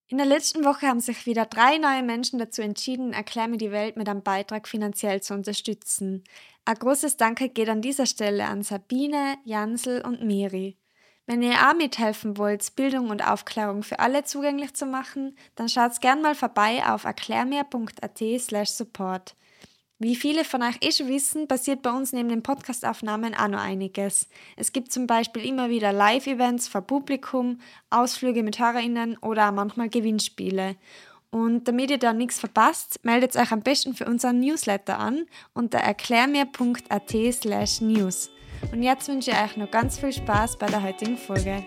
In der letzten Woche haben sich wieder 3 neue Menschen dazu entschieden, Erklär mir die Welt mit einem Beitrag finanziell zu unterstützen. Ein großes Danke geht an dieser Stelle an Sabine, Jansel und Miri. Wenn ihr auch mithelfen wollt, Bildung und Aufklärung für alle zugänglich zu machen, dann schaut gern mal vorbei auf erklärmir.at/support. Wie viele von euch schon wissen, passiert bei uns neben den Podcastaufnahmen auch noch einiges. Es gibt zum Beispiel immer wieder Live-Events vor Publikum, Ausflüge mit HörerInnen oder auch manchmal Gewinnspiele. Und damit ihr da nichts verpasst, meldet euch am besten für unseren Newsletter an unter erklärmir.at/news. Und jetzt wünsche ich euch noch ganz viel Spaß bei der heutigen Folge.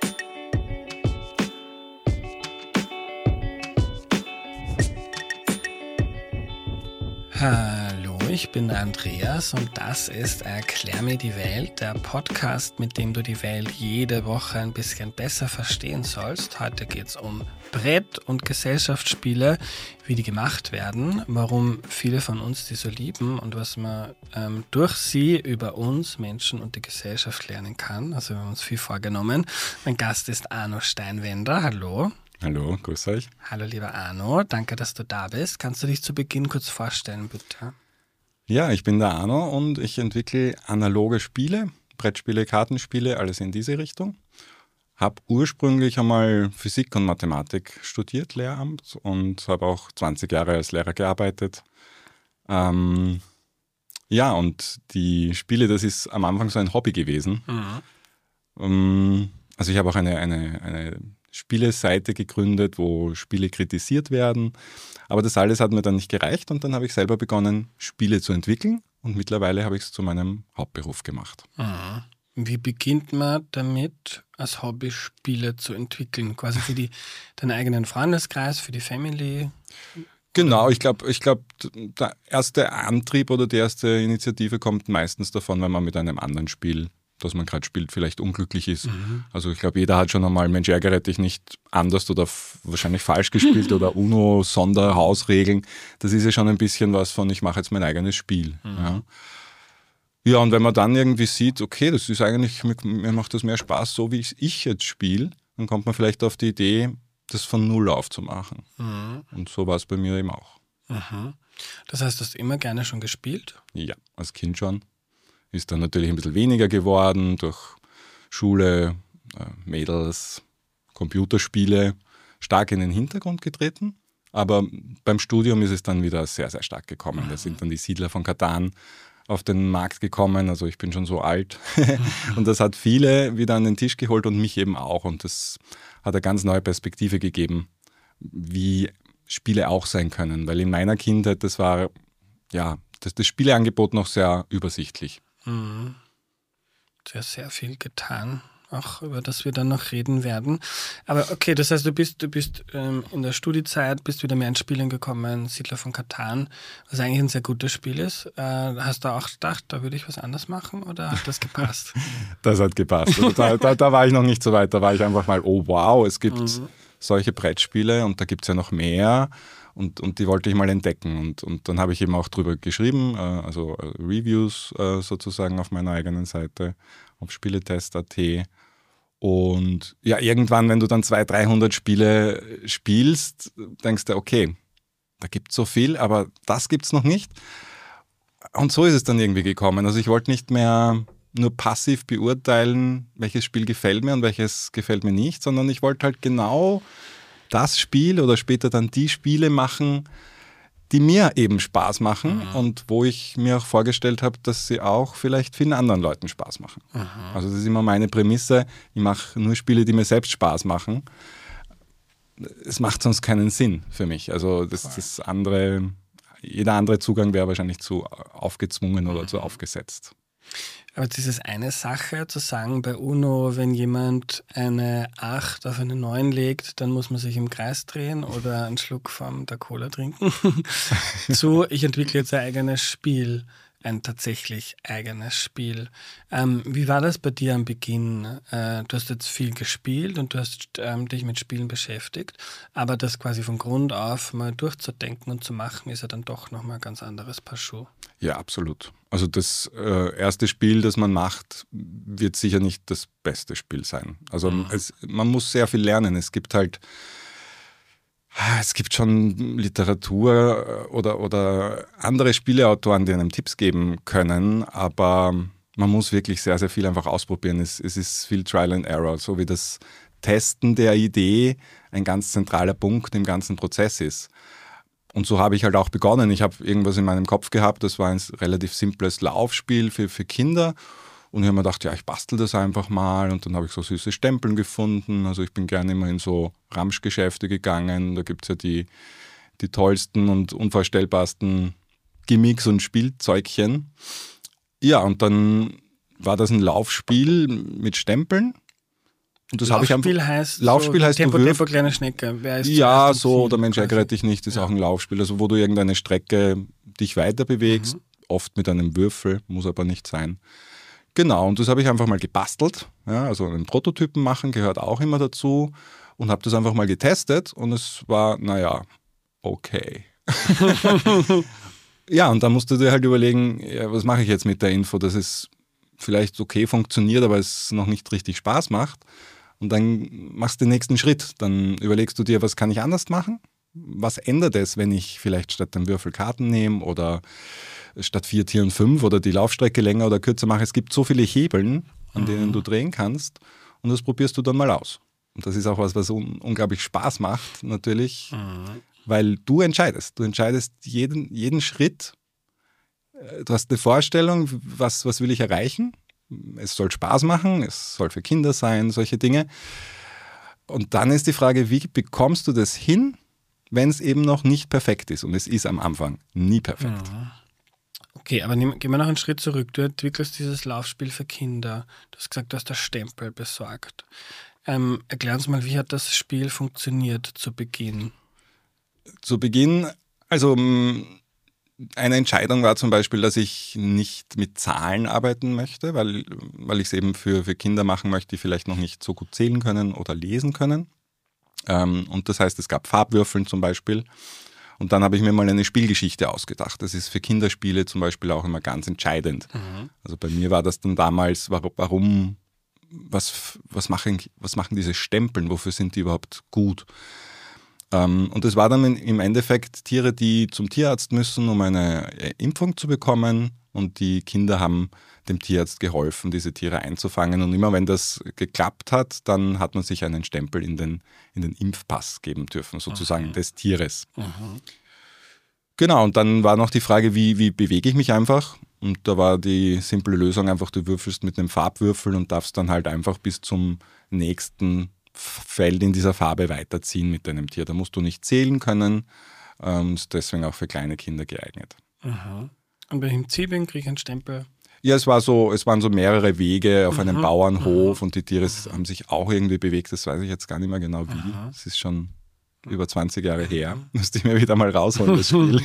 Hallo, ich bin der Andreas und das ist Erklär mir die Welt, der Podcast, mit dem du die Welt jede Woche ein bisschen besser verstehen sollst. Heute geht es um Brett- und Gesellschaftsspiele, wie die gemacht werden, warum viele von uns die so lieben und was man durch sie über uns, Menschen und die Gesellschaft lernen kann. Also wir haben uns viel vorgenommen. Mein Gast ist Arno Steinwender. Hallo. Hallo, grüß euch. Hallo lieber Arno, danke, dass du da bist. Kannst du dich zu Beginn kurz vorstellen, bitte? Ja, ich bin der Arno und ich entwickle analoge Spiele, Brettspiele, Kartenspiele, alles in diese Richtung. Habe ursprünglich einmal Physik und Mathematik studiert, Lehramt, und habe auch 20 Jahre als Lehrer gearbeitet. Ja, und die Spiele, das ist am Anfang so ein Hobby gewesen. Also ich habe auch eine Spieleseite gegründet, wo Spiele kritisiert werden. Aber das alles hat mir dann nicht gereicht und dann habe ich selber begonnen, Spiele zu entwickeln und mittlerweile habe ich es zu meinem Hauptberuf gemacht. Wie beginnt man damit, als Hobby Spiele zu entwickeln? Quasi für deinen eigenen Freundeskreis, für die Family? Genau, ich glaube, der erste Antrieb oder die erste Initiative kommt meistens davon, wenn man mit einem anderen Spiel, das man gerade spielt, vielleicht unglücklich ist. Also ich glaube, jeder hat schon einmal Mensch, ärgere dich nicht anders oder wahrscheinlich falsch gespielt oder UNO, Sonderhausregeln. Das ist ja schon ein bisschen was von, ich mache jetzt mein eigenes Spiel. Ja, und wenn man dann irgendwie sieht, okay, das ist eigentlich, mir macht das mehr Spaß, so wie ich jetzt spiele, dann kommt man vielleicht auf die Idee, das von Null aufzumachen. Und so war es bei mir eben auch. Das heißt, du hast immer gerne schon gespielt? Ja, als Kind schon. Ist dann natürlich ein bisschen weniger geworden durch Schule, Mädels, Computerspiele, stark in den Hintergrund getreten. Aber beim Studium ist es dann wieder sehr, sehr stark gekommen. Da sind dann die Siedler von Catan auf den Markt gekommen. Also ich bin schon so alt. Und das hat viele wieder an den Tisch geholt und mich eben auch. Und das hat eine ganz neue Perspektive gegeben, wie Spiele auch sein können. Weil in meiner Kindheit, das war ja das Spieleangebot noch sehr übersichtlich. Sehr, sehr viel getan, auch über das wir dann noch reden werden. Aber okay, das heißt, du bist in der Studiezeit, bist wieder mehr ins Spielen gekommen, Siedler von Catan, was eigentlich ein sehr gutes Spiel ist. Hast du auch gedacht, da würde ich was anders machen oder hat das gepasst? Das hat gepasst. Also da war ich noch nicht so weit, da war ich einfach mal, oh wow, es gibt solche Brettspiele und da gibt es ja noch mehr. Und die wollte ich mal entdecken. Und dann habe ich eben auch drüber geschrieben, also Reviews sozusagen auf meiner eigenen Seite, auf spieletest.at. Und ja, irgendwann, wenn du dann 200-300 Spiele spielst, denkst du, okay, da gibt es so viel, aber das gibt es noch nicht. Und so ist es dann irgendwie gekommen. Also ich wollte nicht mehr nur passiv beurteilen, welches Spiel gefällt mir und welches gefällt mir nicht, sondern ich wollte halt genau das Spiel oder später dann die Spiele machen, die mir eben Spaß machen und wo ich mir auch vorgestellt habe, dass sie auch vielleicht vielen anderen Leuten Spaß machen. Also das ist immer meine Prämisse, ich mache nur Spiele, die mir selbst Spaß machen. Es macht sonst keinen Sinn für mich. Also das andere, jeder andere Zugang wäre wahrscheinlich zu aufgezwungen oder zu aufgesetzt. Aber jetzt ist es eine Sache zu sagen, bei UNO, wenn jemand eine 8 auf eine 9 legt, dann muss man sich im Kreis drehen oder einen Schluck von der Cola trinken. Ich entwickle jetzt ein eigenes Spiel, ein tatsächlich eigenes Spiel. Wie war das bei dir am Beginn? Du hast jetzt viel gespielt und du hast dich mit Spielen beschäftigt, aber das quasi von Grund auf mal durchzudenken und zu machen, ist ja dann doch nochmal ein ganz anderes Paar Schuhe. Ja, absolut. Also das erste Spiel, das man macht, wird sicher nicht das beste Spiel sein. Also man muss sehr viel lernen. Es gibt halt Es gibt schon Literatur oder andere Spieleautoren, die einem Tipps geben können, aber man muss wirklich sehr, sehr viel einfach ausprobieren. Es ist viel Trial and Error, so wie das Testen der Idee ein ganz zentraler Punkt im ganzen Prozess ist. Und so habe ich halt auch begonnen. Ich habe irgendwas in meinem Kopf gehabt, das war ein relativ simples Laufspiel für Kinder. Und ich habe mir gedacht, ja, ich bastel das einfach mal. Und dann habe ich so süße Stempeln gefunden. Also ich bin gerne immer in so Ramschgeschäfte gegangen. Da gibt es ja die tollsten und unvorstellbarsten Gimmicks und Spielzeugchen. Ja, und dann war das ein Laufspiel mit Stempeln. Und das habe ich einfach. Laufspiel heißt Tempo, kleine Schnecke. Wer ist ja, so, oder Mensch, ärgere dich nicht, ist auch ein Laufspiel. Also wo du irgendeine Strecke dich weiter bewegst, oft mit einem Würfel, muss aber nicht sein. Genau, und das habe ich einfach mal gebastelt. Ja, also einen Prototypen machen gehört auch immer dazu. Und habe das einfach mal getestet und es war, okay. Ja, und dann musst du dir halt überlegen, ja, was mache ich jetzt mit der Info, dass es vielleicht okay funktioniert, aber es noch nicht richtig Spaß macht. Und dann machst du den nächsten Schritt. Dann überlegst du dir, was kann ich anders machen? Was ändert es, wenn ich vielleicht statt dem Würfel Karten nehme oder statt 4 Tieren 5 oder die Laufstrecke länger oder kürzer mache? Es gibt so viele Hebeln, an denen du drehen kannst und das probierst du dann mal aus. Und das ist auch was unglaublich Spaß macht natürlich, weil du entscheidest. Du entscheidest jeden Schritt. Du hast eine Vorstellung, was will ich erreichen? Es soll Spaß machen, es soll für Kinder sein, solche Dinge. Und dann ist die Frage, wie bekommst du das hin, wenn es eben noch nicht perfekt ist? Und es ist am Anfang nie perfekt. Okay, aber gehen wir noch einen Schritt zurück. Du entwickelst dieses Laufspiel für Kinder. Du hast gesagt, du hast das Stempel besorgt. Erklär uns mal, wie hat das Spiel funktioniert zu Beginn? Zu Beginn, also eine Entscheidung war zum Beispiel, dass ich nicht mit Zahlen arbeiten möchte, weil ich es eben für Kinder machen möchte, die vielleicht noch nicht so gut zählen können oder lesen können. Und das heißt, es gab Farbwürfeln zum Beispiel. Und dann habe ich mir mal eine Spielgeschichte ausgedacht. Das ist für Kinderspiele zum Beispiel auch immer ganz entscheidend. Also bei mir war das dann damals, warum, was machen diese Stempeln, wofür sind die überhaupt gut? Und es war dann im Endeffekt Tiere, die zum Tierarzt müssen, um eine Impfung zu bekommen. Und die Kinder haben dem Tierarzt geholfen, diese Tiere einzufangen. Und immer wenn das geklappt hat, dann hat man sich einen Stempel in den Impfpass geben dürfen, sozusagen des Tieres. Genau, und dann war noch die Frage, wie bewege ich mich einfach? Und da war die simple Lösung einfach, du würfelst mit einem Farbwürfel und darfst dann halt einfach bis zum nächsten Feld in dieser Farbe weiterziehen mit deinem Tier. Da musst du nicht zählen können, ist deswegen auch für kleine Kinder geeignet. Und wenn ich im Ziel bin, kriege ich einen Stempel? Ja, es waren so mehrere Wege auf einem Bauernhof und die Tiere haben sich auch irgendwie bewegt, das weiß ich jetzt gar nicht mehr genau wie. Es ist schon über 20 Jahre her, müsste ich mir wieder mal rausholen, das Spiel.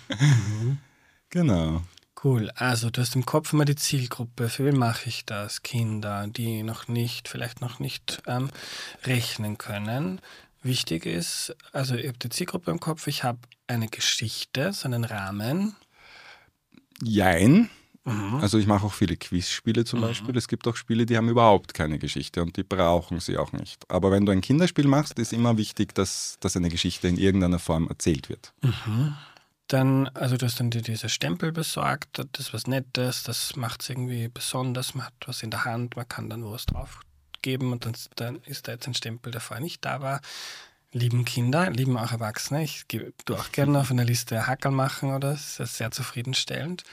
Genau. Cool, also du hast im Kopf immer die Zielgruppe, für wen mache ich das? Kinder, die vielleicht noch nicht rechnen können. Wichtig ist, also ich habe die Zielgruppe im Kopf, ich habe eine Geschichte, so einen Rahmen. Jein. Also ich mache auch viele Quizspiele zum Beispiel. Es gibt auch Spiele, die haben überhaupt keine Geschichte und die brauchen sie auch nicht. Aber wenn du ein Kinderspiel machst, ist immer wichtig, dass eine Geschichte in irgendeiner Form erzählt wird. Dann, also du hast dann dir diese Stempel besorgt, das ist was Nettes, das macht es irgendwie besonders, man hat was in der Hand, man kann dann was drauf geben und dann ist da jetzt ein Stempel, der vorher nicht da war. Lieben Kinder, lieben auch Erwachsene. Ich tue auch gerne auf einer Liste Hackerl machen, oder? Das ist sehr zufriedenstellend.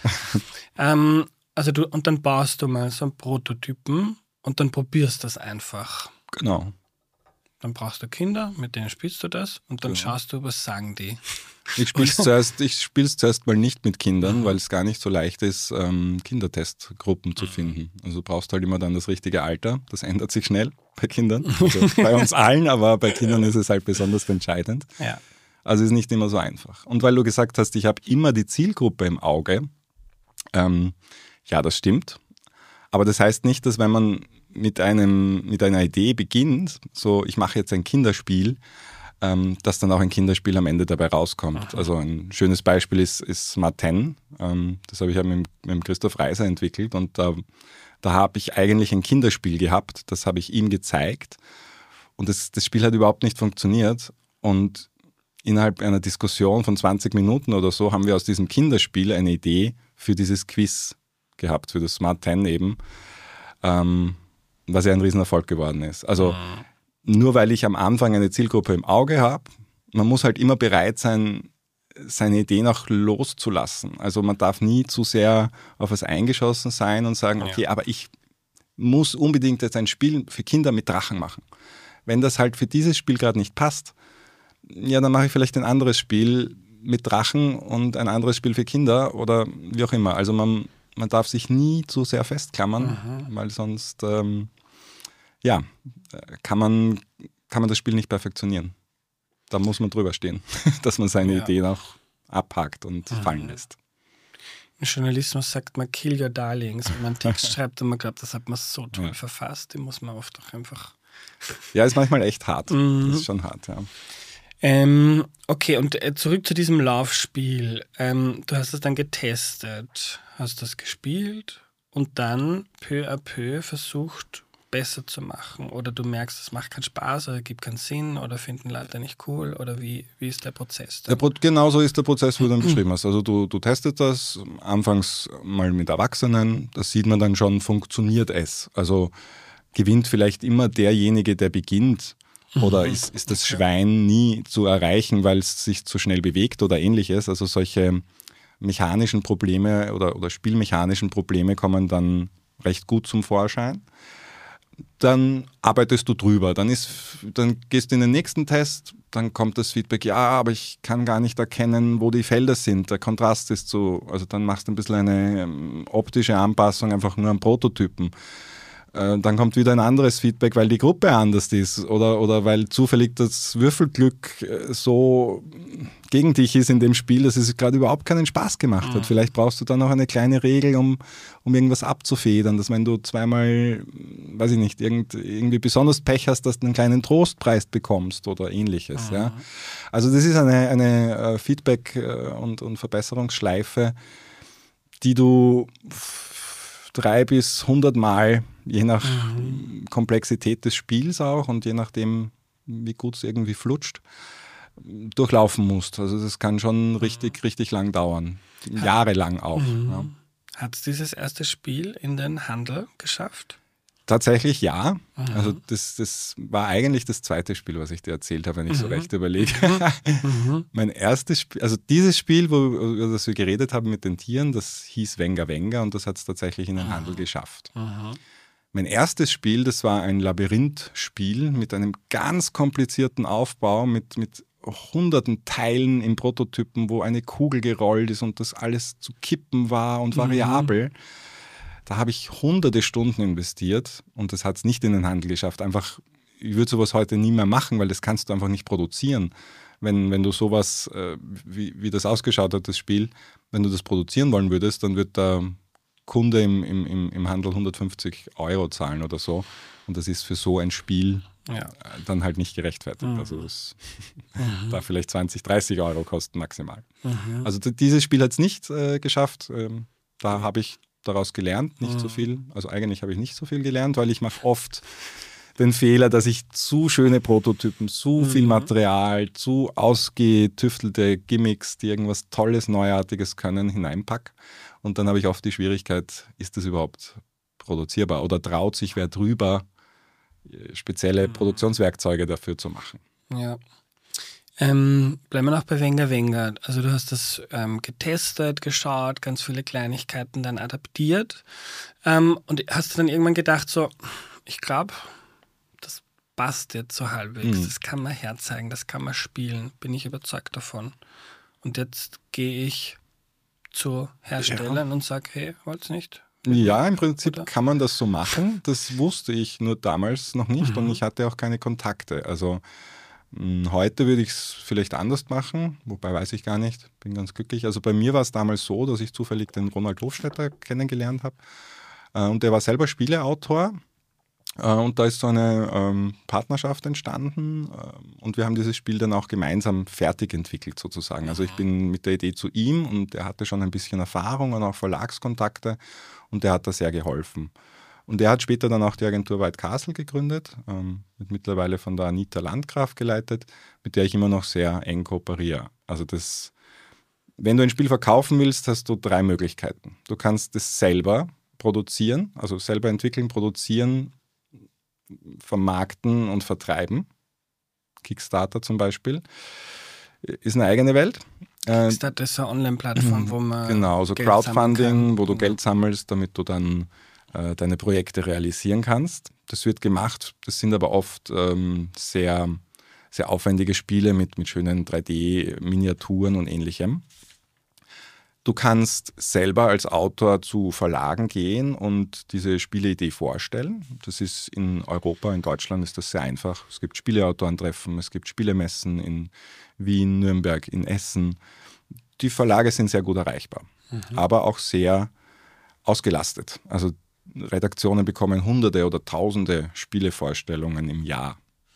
Und dann baust du mal so einen Prototypen und dann probierst das einfach. Genau. Dann brauchst du Kinder, mit denen spielst du das und dann schaust du, was sagen die. Ich spiele es zuerst mal nicht mit Kindern, weil es gar nicht so leicht ist, Kindertestgruppen zu finden. Also du brauchst halt immer dann das richtige Alter. Das ändert sich schnell bei Kindern. Also bei uns allen, aber bei Kindern ist es halt besonders entscheidend. Ja. Also ist nicht immer so einfach. Und weil du gesagt hast, ich habe immer die Zielgruppe im Auge, ja, das stimmt. Aber das heißt nicht, dass wenn man mit einer Idee beginnt, so ich mache jetzt ein Kinderspiel, dass dann auch ein Kinderspiel am Ende dabei rauskommt. Also ein schönes Beispiel ist Smart 10. Das habe ich ja mit Christoph Reiser entwickelt und da habe ich eigentlich ein Kinderspiel gehabt, das habe ich ihm gezeigt und das Spiel hat überhaupt nicht funktioniert und innerhalb einer Diskussion von 20 Minuten oder so haben wir aus diesem Kinderspiel eine Idee für dieses Quiz gehabt, für das Smart 10 eben, was ja ein Riesenerfolg geworden ist. Also nur weil ich am Anfang eine Zielgruppe im Auge habe, man muss halt immer bereit sein, seine Ideen auch loszulassen. Also man darf nie zu sehr auf was eingeschossen sein und sagen, okay, aber ich muss unbedingt jetzt ein Spiel für Kinder mit Drachen machen. Wenn das halt für dieses Spiel gerade nicht passt, ja, dann mache ich vielleicht ein anderes Spiel mit Drachen und ein anderes Spiel für Kinder oder wie auch immer. Also man darf sich nie zu sehr festklammern, weil sonst kann man das Spiel nicht perfektionionieren. Da muss man drüber stehen, dass man seine Ideen auch abhakt und fallen lässt. Im Journalismus sagt man kill your darlings. Wenn man einen Text schreibt und man glaubt, das hat man so toll verfasst, den muss man oft auch einfach... Ja, ist manchmal echt hart. Das ist schon hart, ja. Okay, und zurück zu diesem Laufspiel. Du hast es dann getestet, hast das gespielt und dann peu à peu versucht, besser zu machen. Oder du merkst, es macht keinen Spaß oder gibt keinen Sinn oder finden Leute nicht cool. Oder wie ist der Prozess? Genau so ist der Prozess, wie du dann beschrieben hast. Also du testest das anfangs mal mit Erwachsenen, das sieht man dann schon, funktioniert es. Also gewinnt vielleicht immer derjenige, der beginnt. Oder ist das Schwein nie zu erreichen, weil es sich zu schnell bewegt oder ähnliches. Also solche mechanischen Probleme oder spielmechanischen Probleme kommen dann recht gut zum Vorschein. Dann arbeitest du drüber. Dann gehst du in den nächsten Test, dann kommt das Feedback, ja, aber ich kann gar nicht erkennen, wo die Felder sind. Der Kontrast ist so, also dann machst du ein bisschen eine optische Anpassung einfach nur am Prototypen. Dann kommt wieder ein anderes Feedback, weil die Gruppe anders ist oder weil zufällig das Würfelglück so gegen dich ist in dem Spiel, dass es gerade überhaupt keinen Spaß gemacht hat. Vielleicht brauchst du dann noch eine kleine Regel, um irgendwas abzufedern, dass wenn du zweimal, weiß ich nicht, irgendwie besonders Pech hast, dass du einen kleinen Trostpreis bekommst oder ähnliches. Ja? Also das ist eine Feedback- und Verbesserungsschleife, die du 3 bis 100 Mal, je nach Komplexität des Spiels auch und je nachdem, wie gut es irgendwie flutscht, durchlaufen musst. Also das kann schon richtig lang dauern. Jahrelang auch. Ja. Hat es dieses erste Spiel in den Handel geschafft? Tatsächlich ja. Also das war eigentlich das zweite Spiel, was ich dir erzählt habe, wenn ich so recht überlege. Mein erstes Spiel, also dieses Spiel, über das wir geredet haben mit den Tieren, das hieß Venga Venga und das hat es tatsächlich in den Handel geschafft. Mein erstes Spiel, das war ein Labyrinthspiel mit einem ganz komplizierten Aufbau, mit hunderten Teilen im Prototypen, wo eine Kugel gerollt ist und das alles zu kippen war und variabel. Da habe ich hunderte Stunden investiert und das hat es nicht in den Handel geschafft. Einfach, ich würde sowas heute nie mehr machen, weil das kannst du einfach nicht produzieren. Wenn du sowas, wie das ausgeschaut hat, das Spiel, wenn du das produzieren wollen würdest, dann wird der Kunde im Handel 150 € zahlen oder so. Und das ist für so ein Spiel dann halt nicht gerechtfertigt. Also das darf vielleicht 20, 30 € kosten maximal. Also dieses Spiel hat es nicht geschafft. Da habe ich daraus gelernt, nicht so viel. Also eigentlich habe ich nicht so viel gelernt, weil ich mache oft den Fehler, dass ich zu schöne Prototypen, zu viel Material, zu ausgetüftelte Gimmicks, die irgendwas Tolles, Neuartiges können, hineinpacke. Und dann habe ich oft die Schwierigkeit, ist das überhaupt produzierbar oder traut sich wer drüber, spezielle Produktionswerkzeuge dafür zu machen. Ja. Bleiben wir noch bei Venga Venga. Also du hast das getestet, geschaut, ganz viele Kleinigkeiten dann adaptiert und hast du dann irgendwann gedacht so, ich glaube, das passt jetzt so halbwegs, das kann man herzeigen, das kann man spielen, bin ich überzeugt davon. Und jetzt gehe ich zu Herstellern und sage, hey, wollt's nicht? Ja, im Prinzip kann man das so machen. Das wusste ich nur damals noch nicht und ich hatte auch keine Kontakte. Also heute würde ich es vielleicht anders machen, wobei weiß ich gar nicht, bin ganz glücklich. Also bei mir war es damals so, dass ich zufällig den Ronald Hofstetter kennengelernt habe und der war selber Spieleautor und da ist so eine Partnerschaft entstanden und wir haben dieses Spiel dann auch gemeinsam fertig entwickelt sozusagen. Also ich bin mit der Idee zu ihm und er hatte schon ein bisschen Erfahrung und auch Verlagskontakte und der hat da sehr geholfen. Und er hat später dann auch die Agentur White Castle gegründet, wird mittlerweile von der Anita Landgraf geleitet, mit der ich immer noch sehr eng kooperiere. Also wenn du ein Spiel verkaufen willst, hast du 3 Möglichkeiten. Du kannst es selber produzieren, also selber entwickeln, produzieren, vermarkten und vertreiben. Kickstarter zum Beispiel ist eine eigene Welt. Kickstarter ist eine Online-Plattform, wo man genau, so Geld Crowdfunding, wo du Geld sammelst, damit du dann deine Projekte realisieren kannst. Das wird gemacht, das sind aber oft sehr, sehr aufwendige Spiele mit schönen 3D-Miniaturen und ähnlichem. Du kannst selber als Autor zu Verlagen gehen und diese Spieleidee vorstellen. Das ist in Europa, in Deutschland ist das sehr einfach. Es gibt Spieleautorentreffen, es gibt Spielemessen in Wien, Nürnberg, in Essen. Die Verlage sind sehr gut erreichbar, aber auch sehr ausgelastet. Also Redaktionen bekommen Hunderte oder Tausende Spielevorstellungen im Jahr.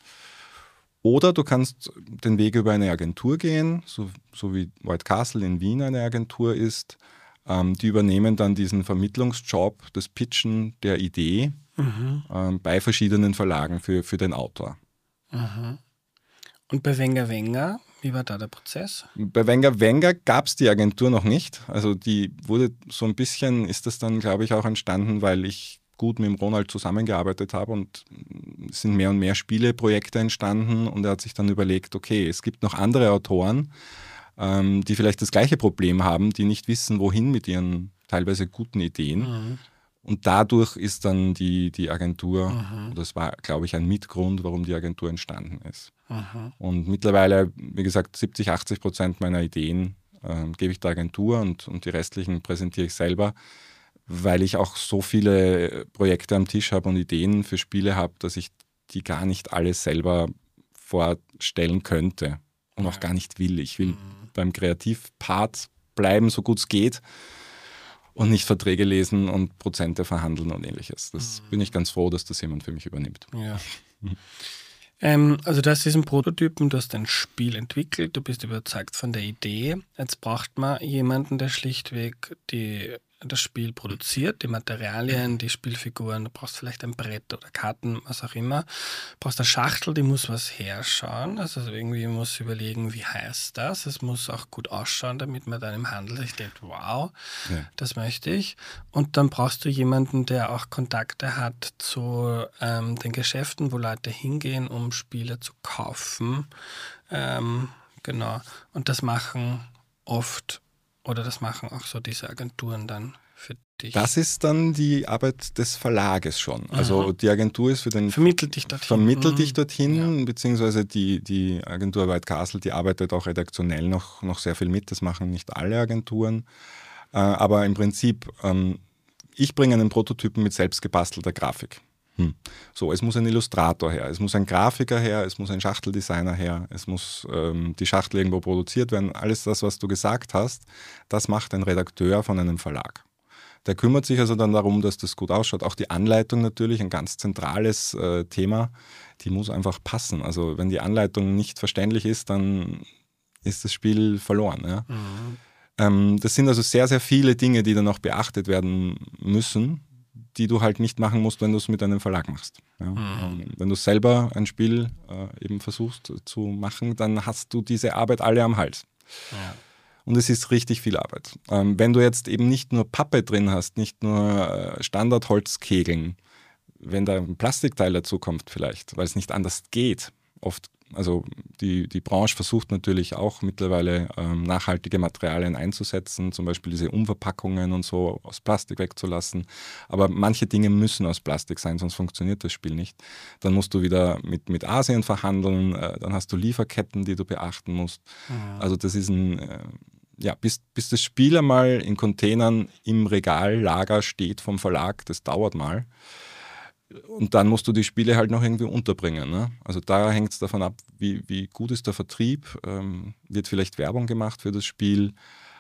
Oder du kannst den Weg über eine Agentur gehen, so wie White Castle in Wien eine Agentur ist. Die übernehmen dann diesen Vermittlungsjob, das Pitchen der Idee bei verschiedenen Verlagen für den Autor. Und bei Wenger Wenger, wie war da der Prozess? Bei Wenger Wenger gab es die Agentur noch nicht. Also die wurde so ein bisschen, ist das dann, glaube ich, auch entstanden, weil ich gut mit dem Ronald zusammengearbeitet habe und es sind mehr und mehr Spieleprojekte entstanden und er hat sich dann überlegt, okay, es gibt noch andere Autoren, die vielleicht das gleiche Problem haben, die nicht wissen, wohin mit ihren teilweise guten Ideen. Und dadurch ist dann die Agentur, das war, glaube ich, ein Mitgrund, warum die Agentur entstanden ist. Und mittlerweile, wie gesagt, 70-80% meiner Ideen gebe ich der Agentur und die restlichen präsentiere ich selber, weil ich auch so viele Projekte am Tisch habe und Ideen für Spiele habe, dass ich die gar nicht alle selber vorstellen könnte und auch gar nicht will. Ich will beim Kreativpart bleiben, so gut es geht und nicht Verträge lesen und Prozente verhandeln und ähnliches. Das bin ich ganz froh, dass das jemand für mich übernimmt. Ja. Also du hast diesen Prototypen, du hast ein Spiel entwickelt, du bist überzeugt von der Idee. Jetzt braucht man jemanden, der schlichtweg das Spiel produziert, die Materialien, die Spielfiguren, du brauchst vielleicht ein Brett oder Karten, was auch immer. Du brauchst eine Schachtel, die muss was herschauen, also irgendwie muss überlegen, wie heißt das. Es muss auch gut ausschauen, damit man dann im Handel sich denkt, wow, das möchte ich. Und dann brauchst du jemanden, der auch Kontakte hat zu den Geschäften, wo Leute hingehen, um Spiele zu kaufen. Genau. Und das machen oft oder das machen auch so diese Agenturen dann für dich? Das ist dann die Arbeit des Verlages schon. Also die Agentur ist für den... Vermittelt dich dorthin. Ja. Beziehungsweise die Agentur White Castle, die arbeitet auch redaktionell noch sehr viel mit. Das machen nicht alle Agenturen. Aber im Prinzip, ich bringe einen Prototypen mit selbst gebastelter Grafik. So, es muss ein Illustrator her, es muss ein Grafiker her, es muss ein Schachteldesigner her, es muss die Schachtel irgendwo produziert werden. Alles das, was du gesagt hast, das macht ein Redakteur von einem Verlag. Der kümmert sich also dann darum, dass das gut ausschaut. Auch die Anleitung natürlich, ein ganz zentrales Thema, die muss einfach passen. Also wenn die Anleitung nicht verständlich ist, dann ist das Spiel verloren. Ja? Das sind also sehr, sehr viele Dinge, die dann auch beachtet werden müssen, die du halt nicht machen musst, wenn du es mit einem Verlag machst. Ja? Wenn du selber ein Spiel eben versuchst zu machen, dann hast du diese Arbeit alle am Hals. Ja. Und es ist richtig viel Arbeit. Wenn du jetzt eben nicht nur Pappe drin hast, nicht nur Standardholzkegeln, wenn da ein Plastikteil dazu kommt vielleicht, weil es nicht anders geht, oft. Also die Branche versucht natürlich auch mittlerweile nachhaltige Materialien einzusetzen, zum Beispiel diese Umverpackungen und so aus Plastik wegzulassen. Aber manche Dinge müssen aus Plastik sein, sonst funktioniert das Spiel nicht. Dann musst du wieder mit Asien verhandeln, dann hast du Lieferketten, die du beachten musst. Also das ist bis das Spiel einmal in Containern im Regallager steht vom Verlag, das dauert mal. Und dann musst du die Spiele halt noch irgendwie unterbringen. Ne? Also da hängt es davon ab, wie gut ist der Vertrieb. Wird vielleicht Werbung gemacht für das Spiel,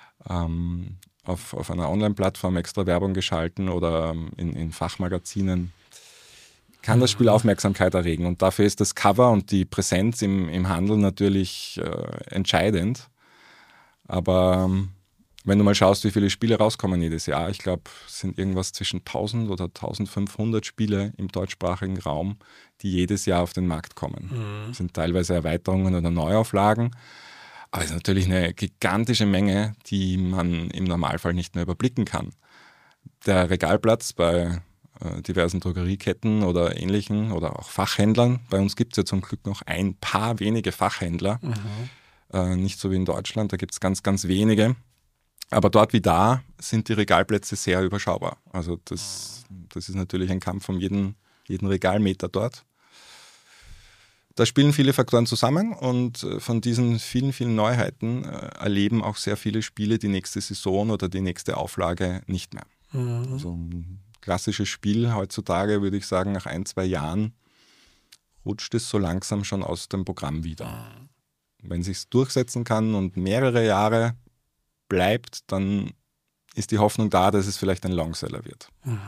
auf einer Online-Plattform extra Werbung geschalten oder in Fachmagazinen. Kann das Spiel Aufmerksamkeit erregen. Und dafür ist das Cover und die Präsenz im Handel natürlich entscheidend. Aber Wenn du mal schaust, wie viele Spiele rauskommen jedes Jahr, ich glaube, es sind irgendwas zwischen 1000 oder 1500 Spiele im deutschsprachigen Raum, die jedes Jahr auf den Markt kommen. Das sind teilweise Erweiterungen oder Neuauflagen, aber es ist natürlich eine gigantische Menge, die man im Normalfall nicht mehr überblicken kann. Der Regalplatz bei diversen Drogerieketten oder ähnlichen oder auch Fachhändlern, bei uns gibt es ja zum Glück noch ein paar wenige Fachhändler, nicht so wie in Deutschland, da gibt es ganz, ganz wenige. Aber dort wie da sind die Regalplätze sehr überschaubar. Also das ist natürlich ein Kampf um jeden Regalmeter dort. Da spielen viele Faktoren zusammen und von diesen vielen, vielen Neuheiten erleben auch sehr viele Spiele die nächste Saison oder die nächste Auflage nicht mehr. Also ein klassisches Spiel heutzutage, würde ich sagen, nach 1-2 Jahren rutscht es so langsam schon aus dem Programm wieder. Wenn es sich durchsetzen kann und mehrere Jahre bleibt, dann ist die Hoffnung da, dass es vielleicht ein Longseller wird.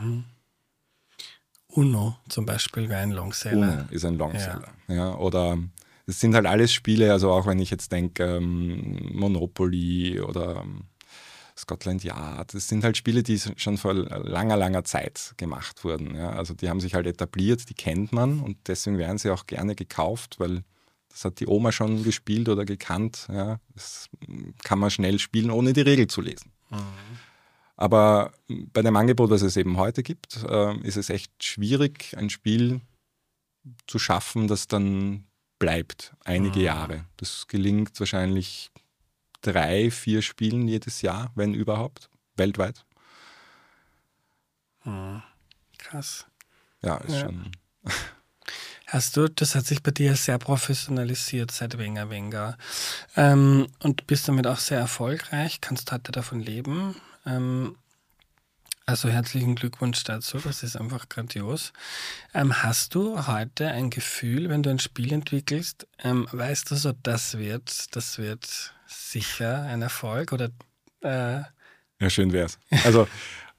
Uno zum Beispiel wäre ein Longseller. Uno ist ein Longseller. Ja, oder es sind halt alles Spiele, also auch wenn ich jetzt denke, Monopoly oder Scotland Yard, das sind halt Spiele, die schon vor langer, langer Zeit gemacht wurden. Ja. Also die haben sich halt etabliert, die kennt man und deswegen werden sie auch gerne gekauft, weil das hat die Oma schon gespielt oder gekannt. Ja. Das kann man schnell spielen, ohne die Regel zu lesen. Aber bei dem Angebot, das es eben heute gibt, ist es echt schwierig, ein Spiel zu schaffen, das dann bleibt, einige Jahre. Das gelingt wahrscheinlich 3-4 Spielen jedes Jahr, wenn überhaupt, weltweit. Krass. Ja, ist schon... Das hat sich bei dir sehr professionalisiert seit Wenger Wenger. Und du bist damit auch sehr erfolgreich, kannst heute davon leben. Also herzlichen Glückwunsch dazu, das ist einfach grandios. Hast du heute ein Gefühl, wenn du ein Spiel entwickelst, weißt du so, das wird sicher ein Erfolg? Oder, Ja, schön wär's. Also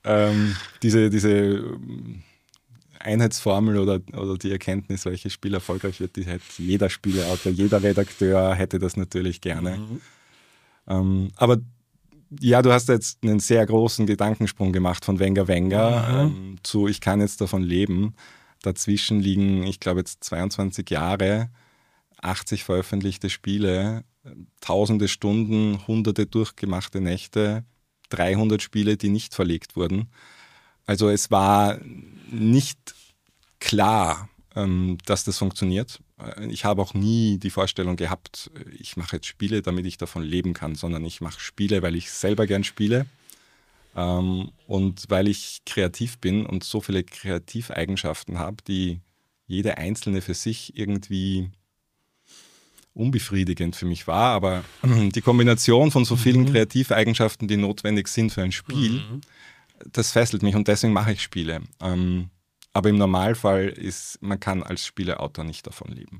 diese Einheitsformel oder die Erkenntnis, welches Spiel erfolgreich wird, die hätte jeder Spieleautor, jeder Redakteur hätte das natürlich gerne. Aber ja, du hast jetzt einen sehr großen Gedankensprung gemacht von Wenger zu ich kann jetzt davon leben. Dazwischen liegen, ich glaube jetzt 22 Jahre, 80 veröffentlichte Spiele, tausende Stunden, hunderte durchgemachte Nächte, 300 Spiele, die nicht verlegt wurden. Also es war nicht klar, dass das funktioniert. Ich habe auch nie die Vorstellung gehabt, ich mache jetzt Spiele, damit ich davon leben kann, sondern ich mache Spiele, weil ich selber gern spiele und weil ich kreativ bin und so viele Kreativeigenschaften habe, die jede einzelne für sich irgendwie unbefriedigend für mich war. Aber die Kombination von so vielen Kreativeigenschaften, die notwendig sind für ein Spiel, das fesselt mich und deswegen mache ich Spiele. Aber im Normalfall man kann als Spieleautor nicht davon leben.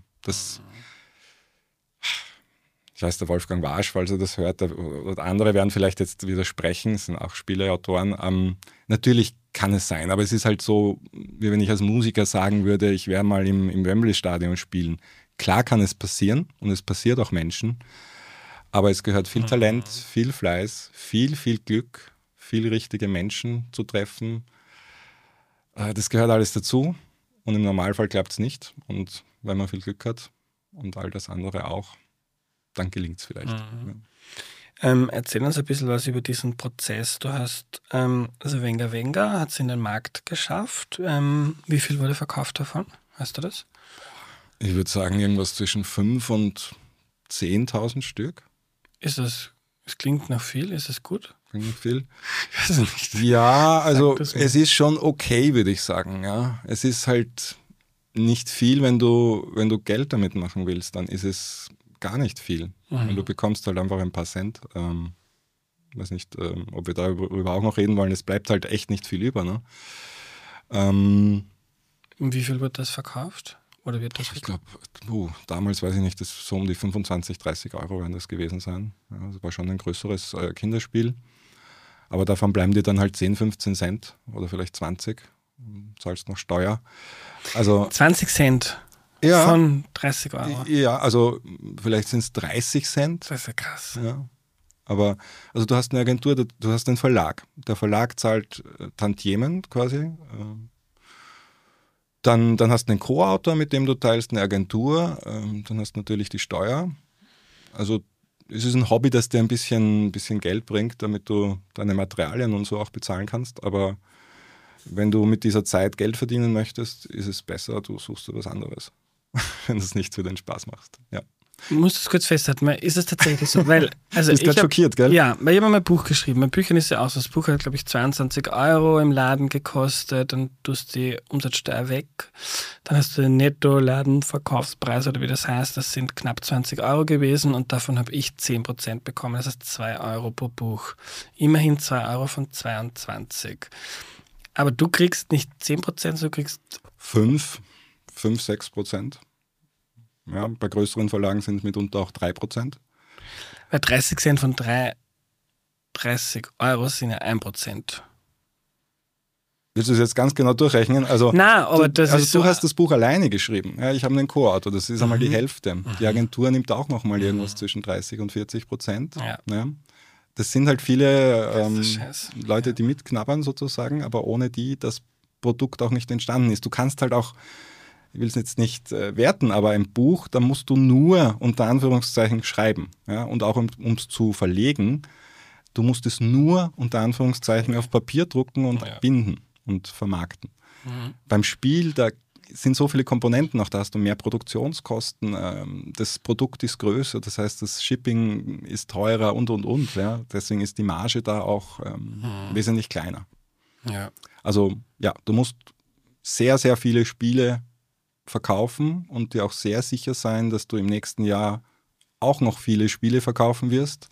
Ich weiß, der Wolfgang Warsch, falls er das hört, oder andere werden vielleicht jetzt widersprechen, es sind auch Spieleautoren. Natürlich kann es sein, aber es ist halt so, wie wenn ich als Musiker sagen würde, ich werde mal im Wembley-Stadion spielen. Klar kann es passieren und es passiert auch Menschen, aber es gehört viel Talent, viel Fleiß, viel, viel Glück, viel richtige Menschen zu treffen. Das gehört alles dazu und im Normalfall klappt es nicht. Und wenn man viel Glück hat und all das andere auch, dann gelingt es vielleicht. Erzähl uns ein bisschen was über diesen Prozess. Du hast, also Wenger Wenger hat es in den Markt geschafft. Wie viel wurde verkauft davon? Weißt du das? Ich würde sagen, irgendwas zwischen 5.000 und 10.000 Stück. Es klingt nach viel, ist es gut? Klingt nach viel? Ich weiß nicht. Ja, also es ist schon okay, würde ich sagen. Ja. Es ist halt nicht viel, wenn du Geld damit machen willst, dann ist es gar nicht viel. Weil du bekommst halt einfach ein paar Cent. Ich weiß nicht, ob wir darüber auch noch reden wollen. Es bleibt halt echt nicht viel über. Ne? Wie viel wird das verkauft? Oder wird das? Ich glaube, damals weiß ich nicht, das so um die 25, 30 Euro werden das gewesen sein. Ja, das war schon ein größeres Kinderspiel. Aber davon bleiben dir dann halt 10, 15 Cent oder vielleicht 20. Zahlst noch Steuer. Also 20 Cent von 30 Euro. Ja, also vielleicht sind es 30 Cent. Das ist ja krass. Ja. Aber also du hast eine Agentur, du hast einen Verlag. Der Verlag zahlt Tantiemen quasi. Dann hast du einen Co-Autor, mit dem du teilst, eine Agentur. Dann hast du natürlich die Steuer. Also es ist ein Hobby, das dir ein bisschen Geld bringt, damit du deine Materialien und so auch bezahlen kannst. Aber wenn du mit dieser Zeit Geld verdienen möchtest, ist es besser, du suchst dir was anderes, wenn du es nicht für den Spaß machst. Ja. Ich muss das kurz festhalten, ist es tatsächlich so? Weil, also bist gerade schockiert, gell? Ja, weil ich habe mal ein Buch geschrieben. Bei Büchern ist ja auch so, das Buch hat, glaube ich, 22 € im Laden gekostet, dann tust du die Umsatzsteuer weg, dann hast du den Netto-Ladenverkaufspreis oder wie das heißt, das sind knapp 20 € gewesen und davon habe ich 10% bekommen, das heißt 2 € pro Buch. Immerhin 2 € von 22. Aber du kriegst nicht 10%, du kriegst 5-6%. Ja, bei größeren Verlagen sind es mitunter auch 3%. Weil 30 Cent von 30 € sind ja 1%. Willst du es jetzt ganz genau durchrechnen? Also, nein, aber das ist du so, hast das Buch alleine geschrieben. Ja, ich habe einen Co-Autor, das ist einmal die Hälfte. Die Agentur nimmt auch nochmal irgendwas zwischen 30 und 40%. Ja. Ja. Das sind halt viele Das ist Scheiß. Leute, die mitknabbern sozusagen, aber ohne die das Produkt auch nicht entstanden ist. Du kannst halt auch, ich will es jetzt nicht werten, aber ein Buch, da musst du nur unter Anführungszeichen schreiben. Ja? Und auch um es zu verlegen, du musst es nur unter Anführungszeichen auf Papier drucken und binden und vermarkten. Beim Spiel, da sind so viele Komponenten, auch da hast du mehr Produktionskosten, das Produkt ist größer, das heißt, das Shipping ist teurer und. Ja? Deswegen ist die Marge da auch wesentlich kleiner. Ja. Also ja, du musst sehr, sehr viele Spiele verkaufen und dir auch sehr sicher sein, dass du im nächsten Jahr auch noch viele Spiele verkaufen wirst,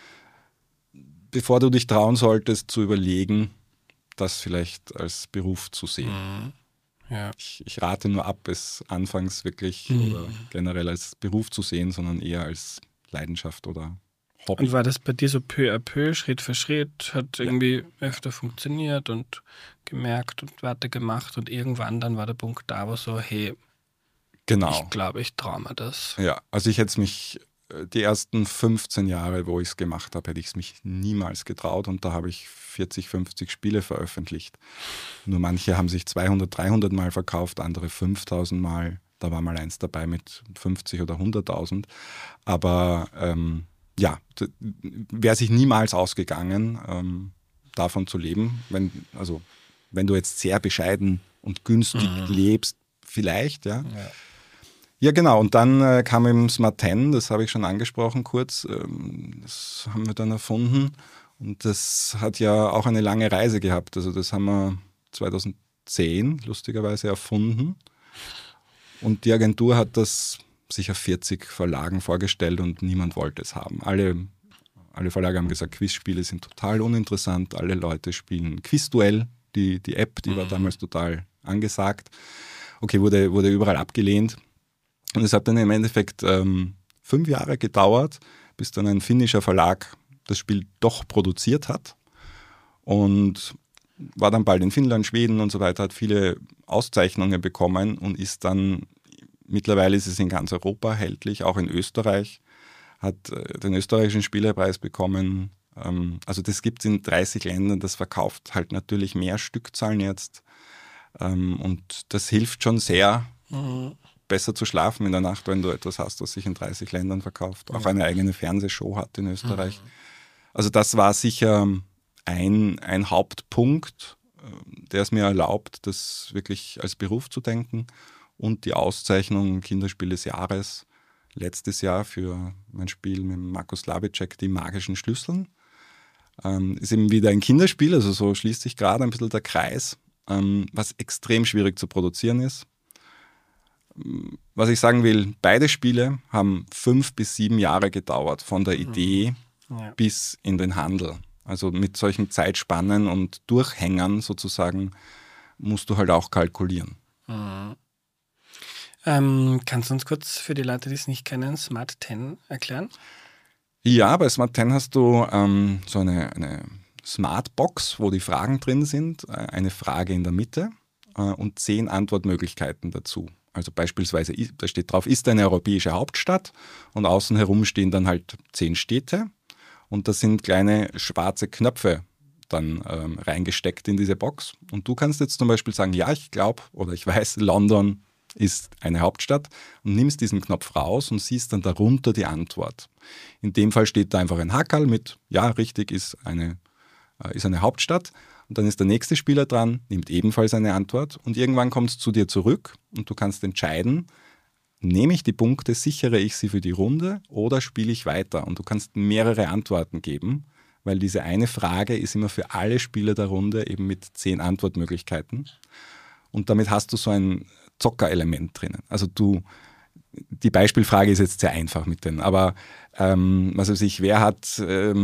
bevor du dich trauen solltest, zu überlegen, das vielleicht als Beruf zu sehen. Ja. Ich rate nur ab, es anfangs wirklich oder generell als Beruf zu sehen, sondern eher als Leidenschaft oder Hobby. Und war das bei dir so peu à peu, Schritt für Schritt, hat irgendwie öfter funktioniert und gemerkt und weitergemacht und irgendwann dann war der Punkt da, wo so, hey, Genau. ich glaube, ich traue mir das. Ja, also ich hätte es mich, die ersten 15 Jahre, wo ich es gemacht habe, hätte ich es mich niemals getraut und da habe ich 40, 50 Spiele veröffentlicht. Nur manche haben sich 200, 300 Mal verkauft, andere 5000 Mal. Da war mal eins dabei mit 50 oder 100.000. Aber ja, wäre sich niemals ausgegangen, davon zu leben. Wenn du jetzt sehr bescheiden und günstig lebst, vielleicht, ja. Ja, genau. Und dann kam eben Smart 10, das habe ich schon angesprochen kurz. Das haben wir dann erfunden. Und das hat ja auch eine lange Reise gehabt. Also das haben wir 2010 lustigerweise erfunden. Und die Agentur hat das sich auf 40 Verlagen vorgestellt und niemand wollte es haben. Alle Verlage haben gesagt, Quizspiele sind total uninteressant. Alle Leute spielen Quizduell. Die App, die war damals total angesagt. Okay, wurde überall abgelehnt. Und es hat dann im Endeffekt 5 Jahre gedauert, bis dann ein finnischer Verlag das Spiel doch produziert hat und war dann bald in Finnland, Schweden und so weiter, hat viele Auszeichnungen bekommen und mittlerweile ist es in ganz Europa erhältlich, auch in Österreich, hat den österreichischen Spielepreis bekommen. Also das gibt es in 30 Ländern, das verkauft halt natürlich mehr Stückzahlen jetzt und das hilft schon sehr, besser zu schlafen in der Nacht, wenn du etwas hast, was sich in 30 Ländern verkauft, auch eine eigene Fernsehshow hat in Österreich. Also das war sicher ein Hauptpunkt, der es mir erlaubt, das wirklich als Beruf zu denken und die Auszeichnung Kinderspiel des Jahres letztes Jahr für mein Spiel mit Markus Labitschek, die magischen Schlüsseln. Ist eben wieder ein Kinderspiel, also so schließt sich gerade ein bisschen der Kreis, was extrem schwierig zu produzieren ist. Was ich sagen will, beide Spiele haben 5 bis 7 Jahre gedauert, von der Idee bis in den Handel. Also mit solchen Zeitspannen und Durchhängern sozusagen musst du halt auch kalkulieren. Kannst du uns kurz für die Leute, die es nicht kennen, Smart 10 erklären? Ja, bei Smart 10 hast du so eine Smartbox, wo die Fragen drin sind, eine Frage in der Mitte und 10 Antwortmöglichkeiten dazu. Also beispielsweise, da steht drauf, ist eine europäische Hauptstadt und außen herum stehen dann halt 10 Städte und da sind kleine schwarze Knöpfe dann reingesteckt in diese Box. Und du kannst jetzt zum Beispiel sagen, ja, ich glaube oder ich weiß, London ist eine Hauptstadt und nimmst diesen Knopf raus und siehst dann darunter die Antwort. In dem Fall steht da einfach ein Hackerl mit, ja, richtig, ist eine Hauptstadt. Und dann ist der nächste Spieler dran, nimmt ebenfalls eine Antwort und irgendwann kommt es zu dir zurück und du kannst entscheiden, nehme ich die Punkte, sichere ich sie für die Runde oder spiele ich weiter? Und du kannst mehrere Antworten geben, weil diese eine Frage ist immer für alle Spieler der Runde eben mit 10 Antwortmöglichkeiten. Und damit hast du so ein Zockerelement drinnen. Also die Beispielfrage ist jetzt sehr einfach mit denen, aber was weiß ich, wer hat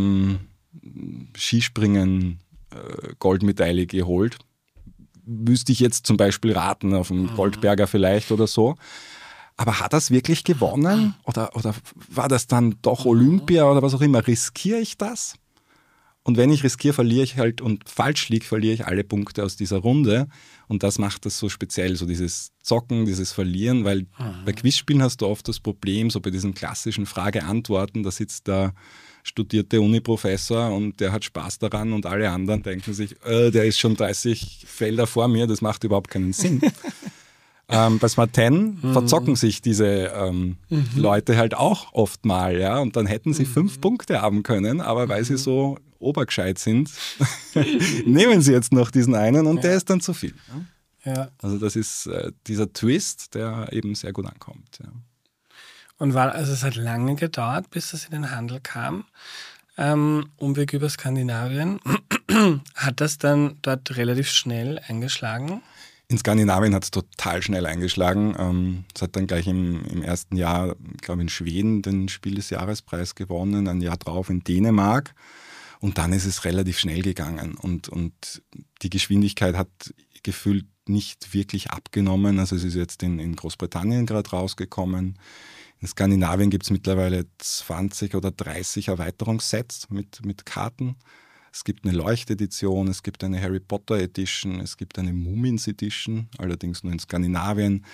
Skispringen Goldmedaille geholt? Müsste ich jetzt zum Beispiel raten, auf dem Goldberger vielleicht oder so. Aber hat er es wirklich gewonnen? Oder war das dann doch Olympia oder was auch immer? Riskiere ich das? Und wenn ich riskiere, verliere ich halt und falsch liege, verliere ich alle Punkte aus dieser Runde. Und das macht das so speziell, so dieses Zocken, dieses Verlieren, weil bei Quizspielen hast du oft das Problem, so bei diesen klassischen Frage-Antworten, da sitzt der studierte Uni-Professor und der hat Spaß daran und alle anderen denken sich, der ist schon 30 Felder vor mir, das macht überhaupt keinen Sinn. Bei Smart 10 verzocken sich diese Leute halt auch oft mal, ja, und dann hätten sie 5 Punkte haben können, aber weil sie so obergescheit sind, nehmen sie jetzt noch diesen einen und der ist dann zu viel. Ja. Also das ist dieser Twist, der eben sehr gut ankommt. Ja. Und es hat lange gedauert, bis das in den Handel kam. Umweg über Skandinavien. Hat das dann dort relativ schnell eingeschlagen? In Skandinavien hat es total schnell eingeschlagen. Es hat dann gleich im ersten Jahr, glaube ich, in Schweden den Spiel des Jahrespreis gewonnen, ein Jahr drauf in Dänemark. Und dann ist es relativ schnell gegangen. Und die Geschwindigkeit hat gefühlt nicht wirklich abgenommen. Also es ist jetzt in Großbritannien gerade rausgekommen. In Skandinavien gibt es mittlerweile 20 oder 30 Erweiterungssets mit Karten. Es gibt eine Leuchtedition, es gibt eine Harry Potter Edition, es gibt eine Mumins Edition, allerdings nur in Skandinavien.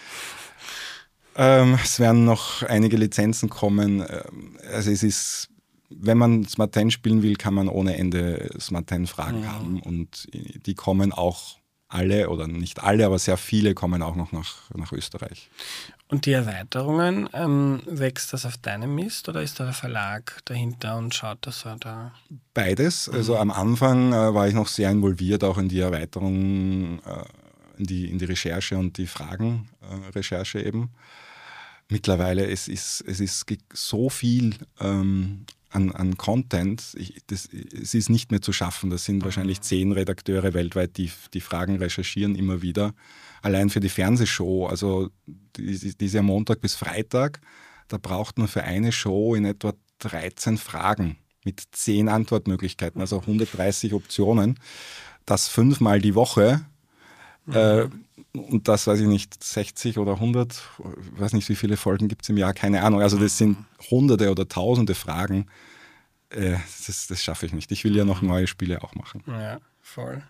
Es werden noch einige Lizenzen kommen. Also es ist, wenn man Smart 10 spielen will, kann man ohne Ende Smart 10 Fragen haben und die kommen auch alle oder nicht alle, aber sehr viele kommen auch noch nach Österreich. Und die Erweiterungen, wächst das auf deinem Mist oder ist da der Verlag dahinter und schaut, dass er da... Beides. Also am Anfang war ich noch sehr involviert, auch in die Erweiterung, in die Recherche und die Fragenrecherche eben. Mittlerweile es ist so viel an Content, es ist nicht mehr zu schaffen. Das sind wahrscheinlich 10 Redakteure weltweit, die Fragen recherchieren immer wieder. Allein für die Fernsehshow, also diese Montag bis Freitag, da braucht man für eine Show in etwa 13 Fragen mit 10 Antwortmöglichkeiten, also 130 Optionen. Das 5-mal die Woche. Und das, weiß ich nicht, 60 oder 100, ich weiß nicht, wie viele Folgen gibt es im Jahr, keine Ahnung. Also das sind Hunderte oder Tausende Fragen. Das schaffe ich nicht. Ich will ja noch neue Spiele auch machen. Ja, voll.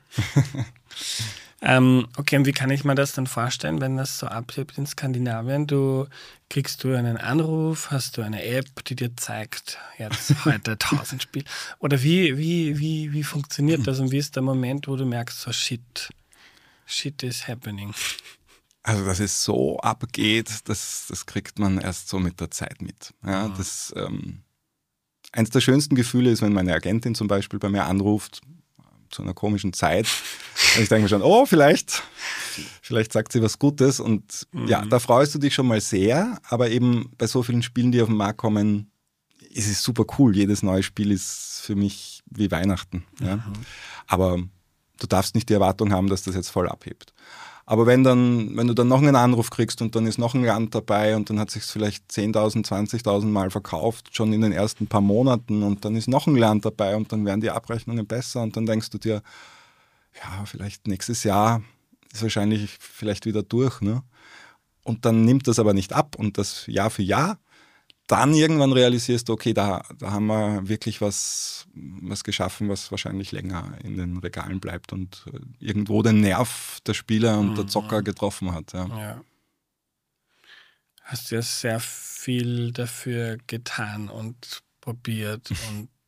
Okay, und wie kann ich mir das dann vorstellen, wenn das so abhebt in Skandinavien? Kriegst du einen Anruf, hast du eine App, die dir zeigt, jetzt heute 1000 Spiele? Oder wie funktioniert das und wie ist der Moment, wo du merkst, so shit is happening? Also, dass es so abgeht, das kriegt man erst so mit der Zeit mit. Ja, eins der schönsten Gefühle ist, wenn meine Agentin zum Beispiel bei mir anruft, zu einer komischen Zeit. Und ich denke mir schon, oh, vielleicht sagt sie was Gutes. Und ja, da freust du dich schon mal sehr. Aber eben bei so vielen Spielen, die auf den Markt kommen, ist es super cool. Jedes neue Spiel ist für mich wie Weihnachten. Ja. Aber du darfst nicht die Erwartung haben, dass das jetzt voll abhebt. Aber wenn du dann noch einen Anruf kriegst und dann ist noch ein Land dabei und dann hat es sich vielleicht 10.000, 20.000 Mal verkauft, schon in den ersten paar Monaten und dann ist noch ein Land dabei und dann werden die Abrechnungen besser und dann denkst du dir, ja, vielleicht nächstes Jahr ist wahrscheinlich vielleicht wieder durch. Ne? Und dann nimmt das aber nicht ab und das Jahr für Jahr. Dann irgendwann realisierst du, okay, da haben wir wirklich was geschaffen, was wahrscheinlich länger in den Regalen bleibt und irgendwo den Nerv der Spieler und der Zocker getroffen hat. Ja. Ja. Hast ja sehr viel dafür getan und probiert und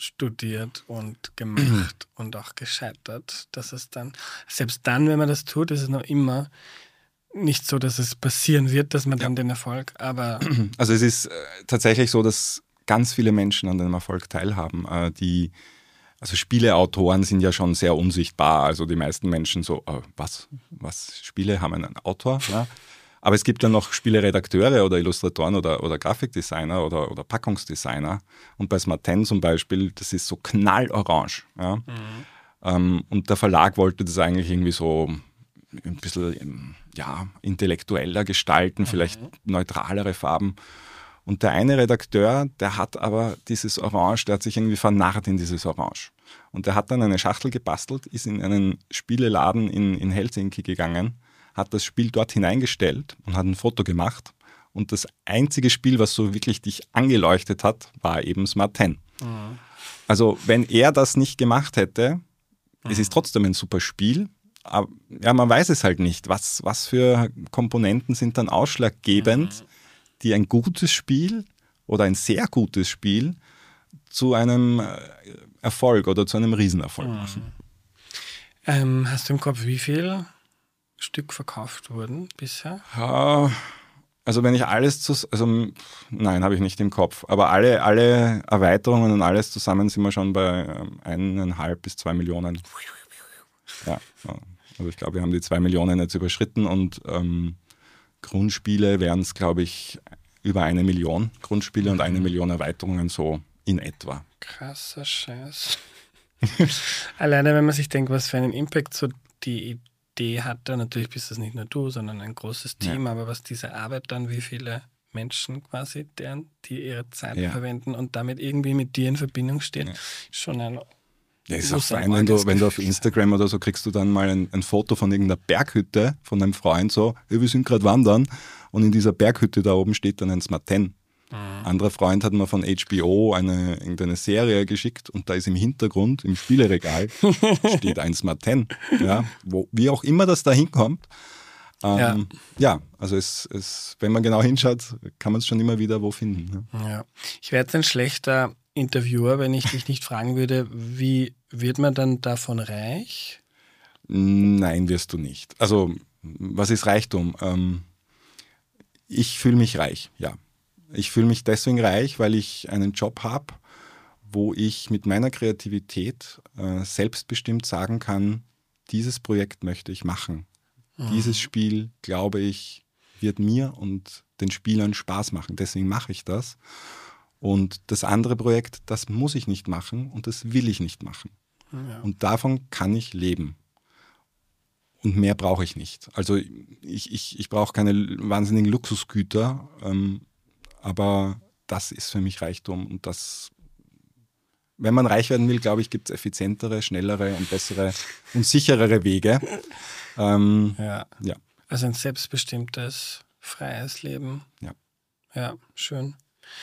studiert und gemacht und auch gescheitert, dass es dann, selbst dann, wenn man das tut, ist es noch immer nicht so, dass es passieren wird, dass man dann den Erfolg, aber... Also es ist tatsächlich so, dass ganz viele Menschen an dem Erfolg teilhaben. Also Spieleautoren sind ja schon sehr unsichtbar. Also die meisten Menschen so, was Spiele haben einen Autor? Ja? Aber es gibt dann noch Spieleredakteure oder Illustratoren oder Grafikdesigner oder Packungsdesigner. Und bei Smart 10 zum Beispiel, das ist so knallorange. Ja? Und der Verlag wollte das eigentlich irgendwie so ein bisschen intellektueller gestalten, vielleicht neutralere Farben. Und der eine Redakteur, der hat aber dieses Orange, der hat sich irgendwie vernarrt in dieses Orange. Und der hat dann eine Schachtel gebastelt, ist in einen Spieleladen in Helsinki gegangen, hat das Spiel dort hineingestellt und hat ein Foto gemacht. Und das einzige Spiel, was so wirklich dich angeleuchtet hat, war eben Smart 10. Also wenn er das nicht gemacht hätte, es ist trotzdem ein super Spiel, aber ja, man weiß es halt nicht. Was für Komponenten sind dann ausschlaggebend, die ein gutes Spiel oder ein sehr gutes Spiel zu einem Erfolg oder zu einem Riesenerfolg machen. Hast du im Kopf, wie viel Stück verkauft wurden bisher? Ja, also wenn ich alles nein, habe ich nicht im Kopf. Aber alle Erweiterungen und alles zusammen sind wir schon bei 1,5 bis 2 Millionen. Ja, also ich glaube, wir haben die 2 Millionen jetzt überschritten und Grundspiele wären es, glaube ich, über 1 Million Grundspiele und 1 Million Erweiterungen so in etwa. Krasser Scheiß. Alleine, wenn man sich denkt, was für einen Impact so die Idee hatte, natürlich bist das nicht nur du, sondern ein großes Team, aber was diese Arbeit dann, wie viele Menschen quasi, die ihre Zeit verwenden und damit irgendwie mit dir in Verbindung stehen, schon ein... Ja, ist auch fein, wenn du auf Instagram oder so kriegst du dann mal ein Foto von irgendeiner Berghütte von einem Freund so, hey, wir sind gerade wandern und in dieser Berghütte da oben steht dann ein Smart 10. Ein anderer Freund hat mir von HBO irgendeine Serie geschickt und da ist im Hintergrund, im Spieleregal, steht ein Smart 10. Ja, wie auch immer das da hinkommt. Also wenn man genau hinschaut, kann man es schon immer wieder wo finden. Ne? Ja. Ich wäre jetzt ein schlechter Interviewer, wenn ich dich nicht fragen würde, wie wird man dann davon reich? Nein, wirst du nicht. Also, was ist Reichtum? Ich fühle mich reich, ja. Ich fühle mich deswegen reich, weil ich einen Job habe, wo ich mit meiner Kreativität selbstbestimmt sagen kann, dieses Projekt möchte ich machen. Dieses Spiel, glaube ich, wird mir und den Spielern Spaß machen. Deswegen mache ich das. Und das andere Projekt, das muss ich nicht machen und das will ich nicht machen. Ja. Und davon kann ich leben. Und mehr brauche ich nicht. Also ich brauche keine wahnsinnigen Luxusgüter, aber das ist für mich Reichtum. Und das, wenn man reich werden will, glaube ich, gibt es effizientere, schnellere und bessere und sicherere Wege. Ja. Also ein selbstbestimmtes, freies Leben. Ja, schön.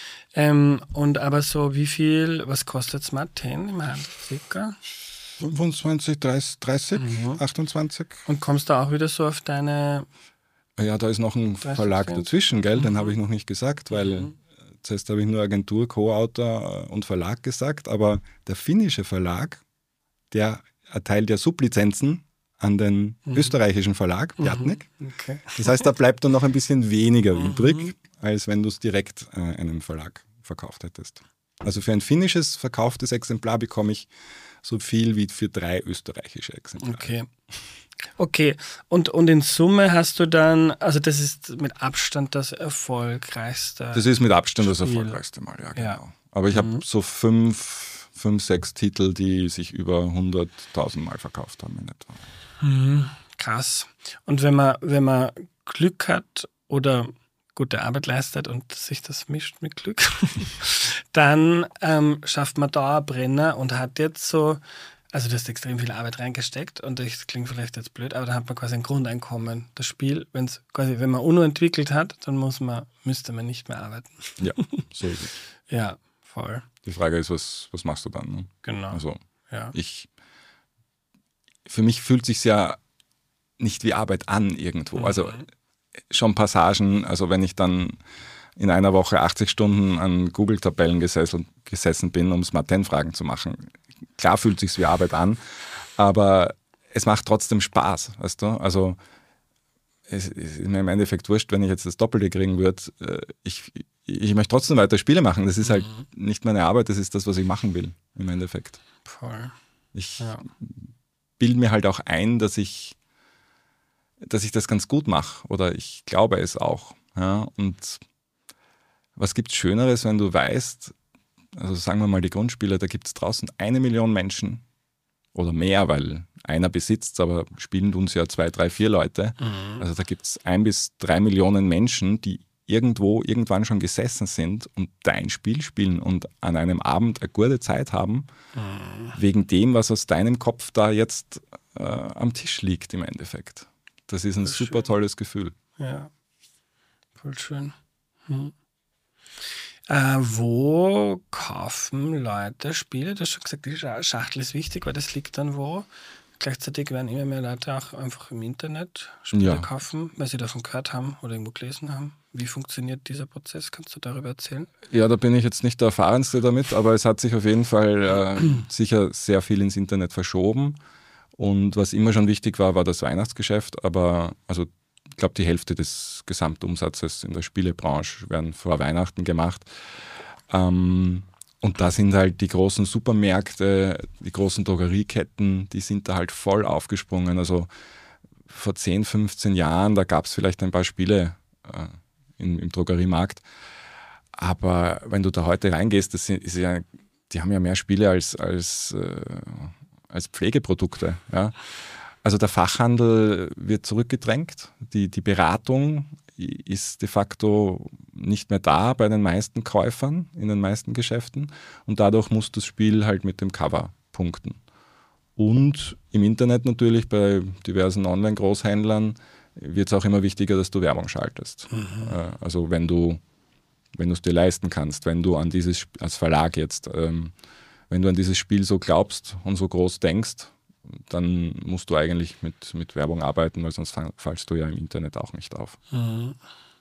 Und aber so was kostet Smart 10 im Handel circa? 25, 30, 28. Und kommst du auch wieder so auf deine... Ja, da ist noch ein Verlag dazwischen, gell? Den habe ich noch nicht gesagt, weil zuerst habe ich nur Agentur, Co-Autor und Verlag gesagt, aber der finnische Verlag, der erteilt ja Sublizenzen an den österreichischen Verlag, Jatnik. Okay. Das heißt, da bleibt dann noch ein bisschen weniger übrig, als wenn du es direkt einem Verlag verkauft hättest. Also für ein finnisches verkauftes Exemplar bekomme ich so viel wie für 3 österreichische Exemplare. Okay. Und in Summe hast du dann, also das ist mit Abstand das erfolgreichste. Das ist mit Abstand das erfolgreichste Mal, ja, genau. Ja. Aber ich habe so 5, 6 Titel, die sich über 100.000 Mal verkauft haben in etwa. Krass. Und wenn man Glück hat oder gute Arbeit leistet und sich das mischt mit Glück, dann schafft man Dauerbrenner und hat jetzt so, also du hast extrem viel Arbeit reingesteckt und das klingt vielleicht jetzt blöd, aber dann hat man quasi ein Grundeinkommen. Das Spiel, wenn man UNO entwickelt hat, dann müsste man nicht mehr arbeiten. Ja, so ist es. Ja, voll. Die Frage ist, was machst du dann? Ne? Genau. Also für mich fühlt es sich ja nicht wie Arbeit an irgendwo. Also schon Passagen, also wenn ich dann in einer Woche 80 Stunden an Google-Tabellen gesessen bin, um Smart-10-Fragen zu machen. Klar fühlt es sich wie Arbeit an, aber es macht trotzdem Spaß, weißt du? Also es ist mir im Endeffekt wurscht, wenn ich jetzt das Doppelte kriegen würde. Ich möchte trotzdem weiter Spiele machen. Das ist halt nicht meine Arbeit, das ist das, was ich machen will, im Endeffekt. Voll. Ich bilde mir halt auch ein, dass ich das ganz gut mache oder ich glaube es auch. Ja? Und was gibt es Schöneres, wenn du weißt, also sagen wir mal die Grundspieler, da gibt es draußen 1 Million Menschen oder mehr, weil einer besitzt, aber spielen uns ja 2, 3, 4 Leute. Also da gibt es 1 bis 3 Millionen Menschen, die irgendwann schon gesessen sind und dein Spiel spielen und an einem Abend eine gute Zeit haben, wegen dem, was aus deinem Kopf da jetzt am Tisch liegt im Endeffekt. Das ist ein super tolles Gefühl. Ja, voll schön. Wo kaufen Leute Spiele? Du hast schon gesagt, die Schachtel ist wichtig, weil das liegt dann wo. Gleichzeitig werden immer mehr Leute auch einfach im Internet Spiele kaufen, weil sie davon gehört haben oder irgendwo gelesen haben. Wie funktioniert dieser Prozess? Kannst du darüber erzählen? Ja, da bin ich jetzt nicht der Erfahrenste damit, aber es hat sich auf jeden Fall sicher sehr viel ins Internet verschoben. Und was immer schon wichtig war, war das Weihnachtsgeschäft. Aber also ich glaube, die Hälfte des Gesamtumsatzes in der Spielebranche werden vor Weihnachten gemacht. Und da sind halt die großen Supermärkte, die großen Drogerieketten, die sind da halt voll aufgesprungen. Also vor 10, 15 Jahren, da gab es vielleicht ein paar Spiele im Drogeriemarkt. Aber wenn du da heute reingehst, die haben ja mehr Spiele als Pflegeprodukte. Ja. Also der Fachhandel wird zurückgedrängt. Die Beratung ist de facto nicht mehr da bei den meisten Käufern in den meisten Geschäften und dadurch muss das Spiel halt mit dem Cover punkten. Und im Internet natürlich bei diversen Online-Großhändlern wird es auch immer wichtiger, dass du Werbung schaltest. Also wenn du es dir leisten kannst, wenn du an dieses, als Verlag jetzt, wenn du an dieses Spiel so glaubst und so groß denkst, dann musst du eigentlich mit Werbung arbeiten, weil sonst fallst du ja im Internet auch nicht auf. Und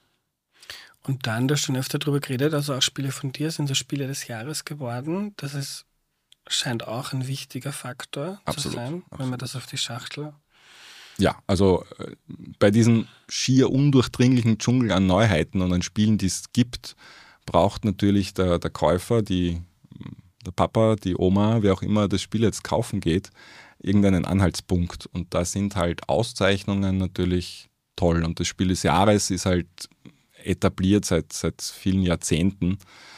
dann, du hast schon öfter darüber geredet, also auch Spiele von dir sind so Spiele des Jahres geworden. Das scheint auch ein wichtiger Faktor zu sein, wenn man das auf die Schachtel... Ja, also bei diesem schier undurchdringlichen Dschungel an Neuheiten und an Spielen, die es gibt, braucht natürlich der Käufer, der Papa, die Oma, wer auch immer das Spiel jetzt kaufen geht, irgendeinen Anhaltspunkt. Und da sind halt Auszeichnungen natürlich toll. Und das Spiel des Jahres ist halt etabliert seit vielen Jahrzehnten.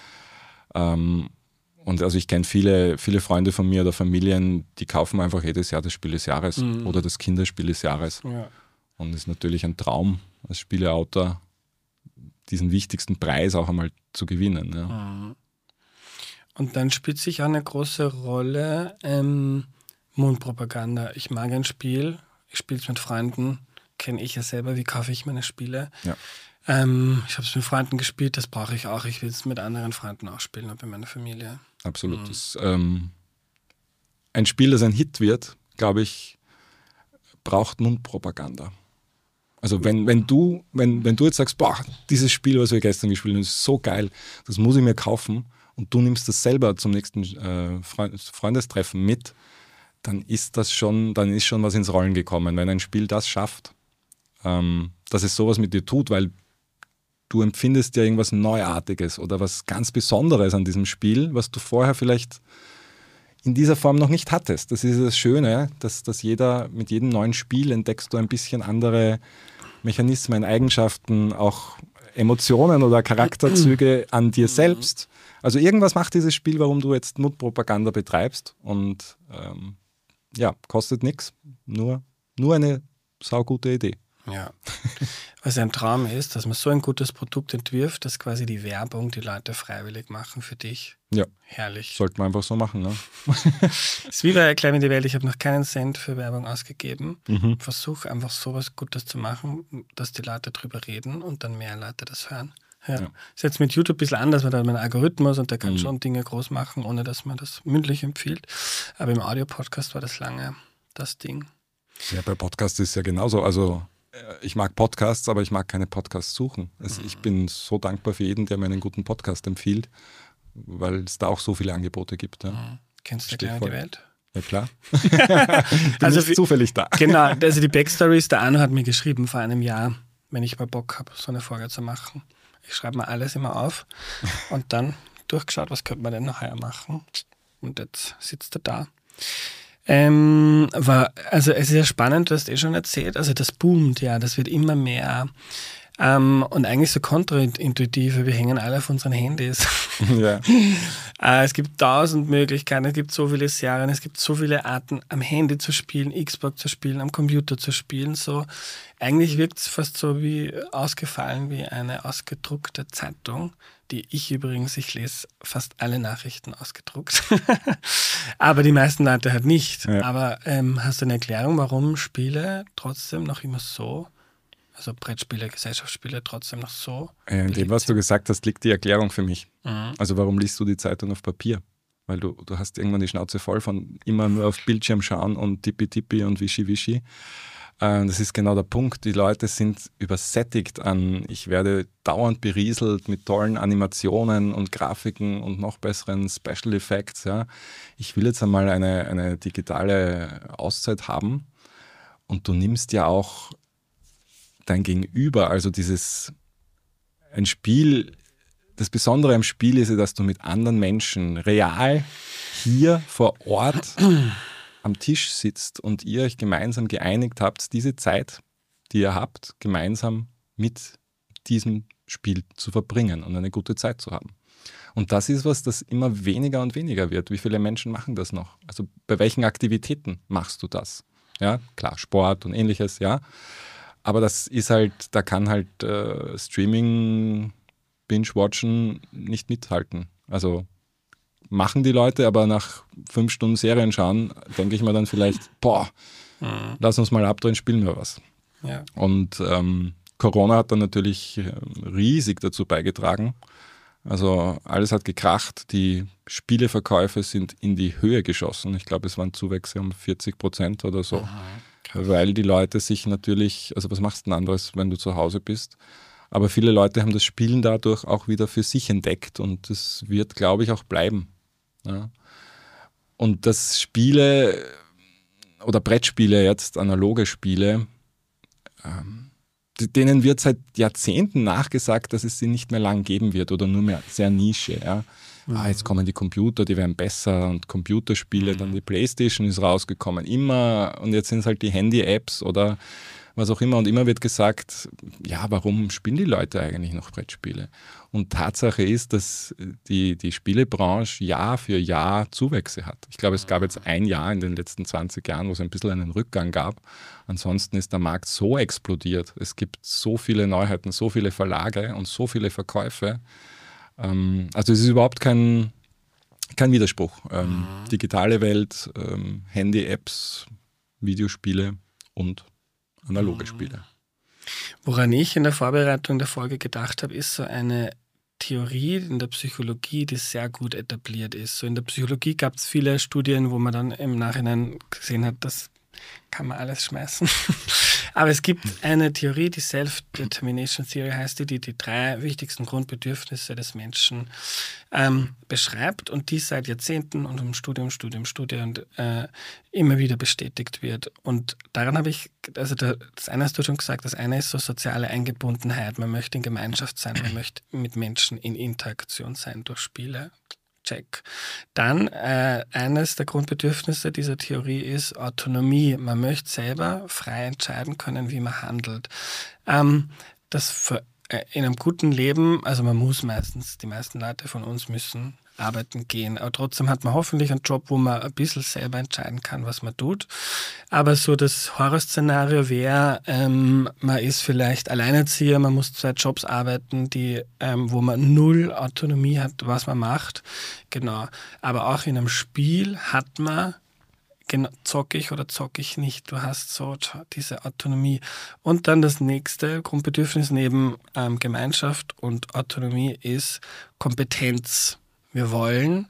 Und also ich kenne viele Freunde von mir oder Familien, die kaufen einfach jedes Jahr das Spiel des Jahres oder das Kinderspiel des Jahres. Ja. Und es ist natürlich ein Traum, als Spieleautor diesen wichtigsten Preis auch einmal zu gewinnen. Ja. Und dann spielt sich auch eine große Rolle Mundpropaganda. Ich mag ein Spiel, ich spiele es mit Freunden, kenne ich ja selber, wie kaufe ich meine Spiele. Ja. Ich habe es mit Freunden gespielt, das brauche ich auch. Ich will es mit anderen Freunden auch spielen und mit meiner Familie. Absolut. Das, ein Spiel, das ein Hit wird, glaube ich, braucht Mundpropaganda. Also wenn du jetzt sagst, boah, dieses Spiel, was wir gestern gespielt haben, ist so geil, das muss ich mir kaufen und du nimmst das selber zum nächsten Freundestreffen mit, dann ist schon was ins Rollen gekommen. Wenn ein Spiel das schafft, dass es sowas mit dir tut, weil du empfindest ja irgendwas Neuartiges oder was ganz Besonderes an diesem Spiel, was du vorher vielleicht in dieser Form noch nicht hattest. Das ist das Schöne, dass mit jedem neuen Spiel entdeckst du ein bisschen andere Mechanismen, Eigenschaften, auch Emotionen oder Charakterzüge an dir selbst. Also irgendwas macht dieses Spiel, warum du jetzt Mundpropaganda betreibst und kostet nichts, nur eine saugute Idee. Ja, was ein Traum ist, dass man so ein gutes Produkt entwirft, dass quasi die Werbung die Leute freiwillig machen für dich. Ja. Herrlich. Sollte man einfach so machen, ne? Das ist wie bei Erklär mir die Welt, ich habe noch keinen Cent für Werbung ausgegeben. Versuche einfach sowas Gutes zu machen, dass die Leute drüber reden und dann mehr Leute das hören. Ja. Ist jetzt mit YouTube ein bisschen anders, weil da hat man einen Algorithmus und der kann schon Dinge groß machen, ohne dass man das mündlich empfiehlt. Aber im Audio-Podcast war das lange das Ding. Ja, bei Podcasts ist es ja genauso. Also ich mag Podcasts, aber ich mag keine Podcasts suchen. Also ich bin so dankbar für jeden, der mir einen guten Podcast empfiehlt, weil es da auch so viele Angebote gibt. Ja. Kennst du Kleine die Welt? Ja, klar. Bin also nicht zufällig da. Genau, also die Backstory ist, der Arno hat mir geschrieben vor einem Jahr, wenn ich mal Bock habe, so eine Folge zu machen. Ich schreibe mir alles immer auf und dann durchgeschaut, was könnte man denn nachher machen. Und jetzt sitzt er da. Also es ist ja spannend, du hast schon erzählt, also das boomt ja, das wird immer mehr. Und eigentlich so kontraintuitiv, wir hängen alle auf unseren Handys. Ja. Es gibt 1000 Möglichkeiten, es gibt so viele Serien, es gibt so viele Arten, am Handy zu spielen, Xbox zu spielen, am Computer zu spielen. So, eigentlich wirkt es fast so wie ausgefallen wie eine ausgedruckte Zeitung, die ich lese fast alle Nachrichten ausgedruckt. Aber die meisten Leute halt nicht. Ja. Aber hast du eine Erklärung, warum Spiele trotzdem noch immer so, also Brettspiele, Gesellschaftsspiele trotzdem noch so? In dem, was du gesagt hast, liegt die Erklärung für mich. Mhm. Also warum liest du die Zeitung auf Papier? Weil du hast irgendwann die Schnauze voll von immer nur auf Bildschirm schauen und Tippi-Tippi und Wischi-Wischi. Das ist genau der Punkt. Die Leute sind übersättigt an, ich werde dauernd berieselt mit tollen Animationen und Grafiken und noch besseren Special Effects. Ja. Ich will jetzt einmal eine digitale Auszeit haben und du nimmst ja auch dein Gegenüber, also ein Spiel, das Besondere am Spiel ist ja, dass du mit anderen Menschen real hier vor Ort am Tisch sitzt und ihr euch gemeinsam geeinigt habt, diese Zeit, die ihr habt, gemeinsam mit diesem Spiel zu verbringen und eine gute Zeit zu haben. Und das ist was, das immer weniger und weniger wird. Wie viele Menschen machen das noch? Also bei welchen Aktivitäten machst du das? Ja, klar, Sport und ähnliches, ja. Aber das ist halt, da kann halt Streaming, Binge-Watchen nicht mithalten. Also machen die Leute, aber nach 5 Stunden Serien schauen, denke ich mir dann vielleicht, lass uns mal abdrehen, spielen wir was. Ja. Und Corona hat dann natürlich riesig dazu beigetragen. Also alles hat gekracht, die Spieleverkäufe sind in die Höhe geschossen. Ich glaube, es waren Zuwächse um 40% oder so. Aha. Weil die Leute sich natürlich, also was machst du denn anderes, wenn du zu Hause bist? Aber viele Leute haben das Spielen dadurch auch wieder für sich entdeckt und das wird, glaube ich, auch bleiben. Ja. Und dass Spiele oder Brettspiele, jetzt analoge Spiele, denen wird seit Jahrzehnten nachgesagt, dass es sie nicht mehr lang geben wird oder nur mehr sehr Nische. Ja. Jetzt kommen die Computer, die werden besser und Computerspiele, dann die Playstation ist rausgekommen, immer, und jetzt sind es halt die Handy-Apps oder was auch immer und immer wird gesagt, ja, warum spielen die Leute eigentlich noch Brettspiele? Und Tatsache ist, dass die Spielebranche Jahr für Jahr Zuwächse hat. Ich glaube, es gab jetzt ein Jahr in den letzten 20 Jahren, wo es ein bisschen einen Rückgang gab. Ansonsten ist der Markt so explodiert. Es gibt so viele Neuheiten, so viele Verlage und so viele Verkäufe. Also es ist überhaupt kein Widerspruch. Digitale Welt, Handy-Apps, Videospiele und analoge Spiele. Woran ich in der Vorbereitung der Folge gedacht habe, ist so eine Theorie in der Psychologie, die sehr gut etabliert ist. So in der Psychologie gab es viele Studien, wo man dann im Nachhinein gesehen hat, das kann man alles schmeißen. Aber es gibt eine Theorie, die Self-Determination Theory heißt die 3 wichtigsten Grundbedürfnisse des Menschen beschreibt und die seit Jahrzehnten und im Studium und immer wieder bestätigt wird. Und daran habe ich, also das eine hast du schon gesagt, das eine ist so soziale Eingebundenheit. Man möchte in Gemeinschaft sein, man möchte mit Menschen in Interaktion sein durch Spiele. Check. Dann eines der Grundbedürfnisse dieser Theorie ist Autonomie. Man möchte selber frei entscheiden können, wie man handelt. Das in einem guten Leben, also man muss meistens, die meisten Leute von uns müssen arbeiten gehen, aber trotzdem hat man hoffentlich einen Job, wo man ein bisschen selber entscheiden kann, was man tut. Aber so das Horrorszenario wäre, man ist vielleicht Alleinerzieher, man muss 2 Jobs arbeiten, wo man 0 Autonomie hat, was man macht. Genau. Aber auch in einem Spiel hat man, zocke ich oder zocke ich nicht, du hast so diese Autonomie. Und dann das nächste Grundbedürfnis neben Gemeinschaft und Autonomie ist Kompetenz. Wir wollen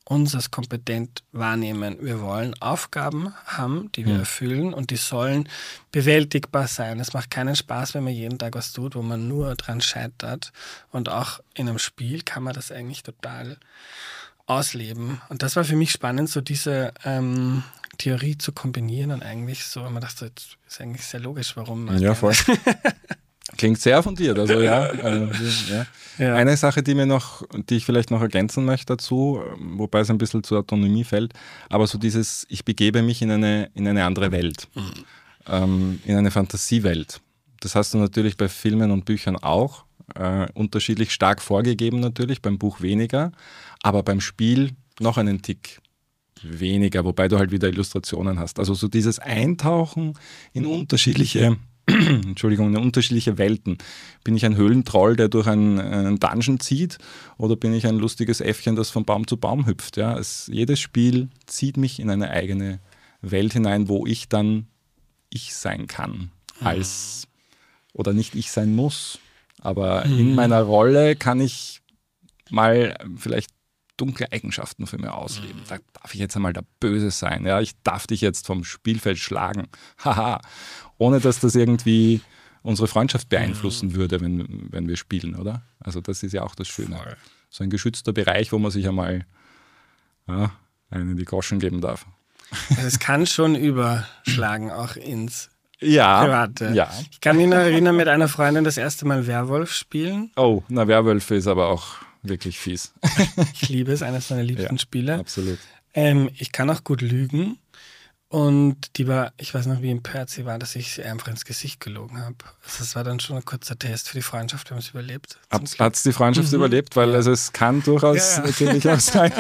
uns als kompetent wahrnehmen. Wir wollen Aufgaben haben, die wir erfüllen und die sollen bewältigbar sein. Es macht keinen Spaß, wenn man jeden Tag was tut, wo man nur dran scheitert. Und auch in einem Spiel kann man das eigentlich total ausleben. Und das war für mich spannend, so diese Theorie zu kombinieren und eigentlich so, man dachte, das ist eigentlich sehr logisch, warum man. Ja, voll. Klingt sehr fundiert, also ja. Ja. Eine Sache, die ich vielleicht noch ergänzen möchte dazu, wobei es ein bisschen zur Autonomie fällt, aber so dieses, ich begebe mich in eine andere Welt, in eine Fantasiewelt. Das hast du natürlich bei Filmen und Büchern auch, unterschiedlich stark vorgegeben natürlich, beim Buch weniger, aber beim Spiel noch einen Tick weniger, wobei du halt wieder Illustrationen hast. Also so dieses Eintauchen in unterschiedliche Welten. Bin ich ein Höhlentroll, der durch einen Dungeon zieht, oder bin ich ein lustiges Äffchen, das von Baum zu Baum hüpft? Ja? Jedes Spiel zieht mich in eine eigene Welt hinein, wo ich dann ich sein kann. Oder nicht ich sein muss. Aber in meiner Rolle kann ich mal vielleicht dunkle Eigenschaften für mich ausleben. Da darf ich jetzt einmal der Böse sein. Ja? Ich darf dich jetzt vom Spielfeld schlagen. Haha. Ohne dass das irgendwie unsere Freundschaft beeinflussen würde, wenn wir spielen, oder? Also das ist ja auch das Schöne. Voll. So ein geschützter Bereich, wo man sich einmal einen in die Groschen geben darf. Also es kann schon überschlagen, auch ins Private. Ja. Ich kann mich noch erinnern, mit einer Freundin das erste Mal Werwolf spielen. Oh, Werwölfe ist aber auch wirklich fies. Ich liebe es, eines meiner liebsten Spiele. Absolut. Ich kann auch gut lügen. Und die war, ich weiß noch, wie empört sie war, dass ich sie einfach ins Gesicht gelogen habe. Also das war dann schon ein kurzer Test für die Freundschaft, wir haben es überlebt. Hat es die Freundschaft überlebt? Weil also es kann durchaus natürlich auch sein.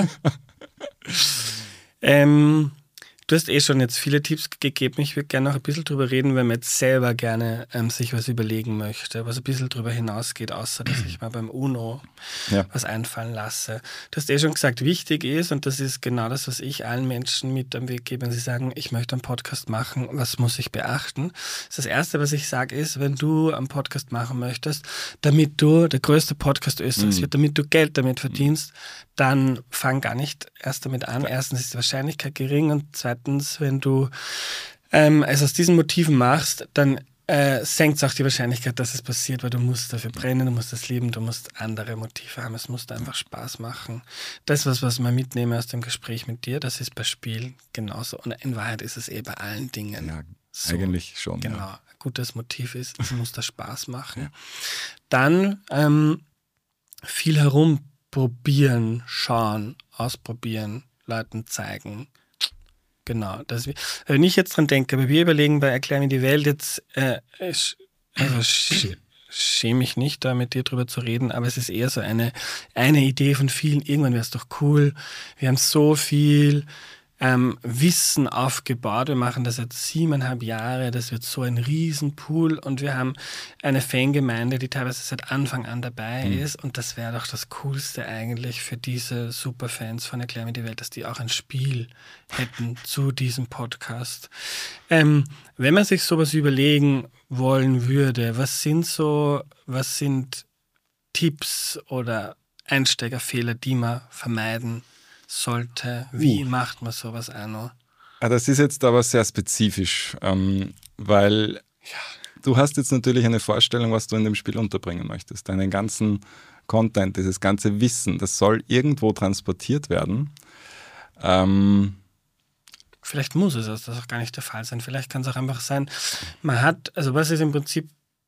Du hast schon jetzt viele Tipps gegeben. Ich würde gerne noch ein bisschen drüber reden, wenn man jetzt selber gerne sich was überlegen möchte, was ein bisschen drüber hinausgeht, außer dass ich mal beim UNO was einfallen lasse. Du hast schon gesagt, wichtig ist, und das ist genau das, was ich allen Menschen mit am Weg gebe, wenn sie sagen, ich möchte einen Podcast machen, was muss ich beachten? Das Erste, was ich sage, ist, wenn du einen Podcast machen möchtest, damit du der größte Podcast Österreichs wird, damit du Geld damit verdienst, dann fang gar nicht erst damit an. Erstens ist die Wahrscheinlichkeit gering und zweitens, wenn du es aus diesen Motiven machst, dann senkt es auch die Wahrscheinlichkeit, dass es passiert, weil du musst dafür brennen, du musst das lieben, du musst andere Motive haben, es muss da einfach Spaß machen. Das ist was man mitnehme aus dem Gespräch mit dir, das ist bei Spiel genauso und in Wahrheit ist es bei allen Dingen. Ja, so, eigentlich schon. Genau, ein gutes Motiv ist, es muss da Spaß machen. Ja. Dann viel herumprobieren, schauen, ausprobieren, Leuten zeigen. Genau. Wenn ich jetzt dran denke, aber wir überlegen bei Erklär mir die Welt jetzt, schäme ich nicht, da mit dir drüber zu reden, aber es ist eher so eine Idee von vielen. Irgendwann wäre es doch cool. Wir haben so viel Wissen aufgebaut. Wir machen das jetzt 7,5 Jahre. Das wird so ein Riesenpool und wir haben eine Fangemeinde, die teilweise seit Anfang an dabei ist und das wäre doch das Coolste eigentlich für diese Superfans von Erklär mir die Welt, dass die auch ein Spiel hätten zu diesem Podcast. Wenn man sich sowas überlegen wollen würde, was sind Tipps oder Einsteigerfehler, die man vermeiden sollte? Wie macht man sowas auch noch? Das ist jetzt aber sehr spezifisch, weil du hast jetzt natürlich eine Vorstellung, was du in dem Spiel unterbringen möchtest. Deinen ganzen Content, dieses ganze Wissen, das soll irgendwo transportiert werden. Vielleicht muss es das auch gar nicht der Fall sein. Vielleicht kann es auch einfach sein, was ist im Prinzip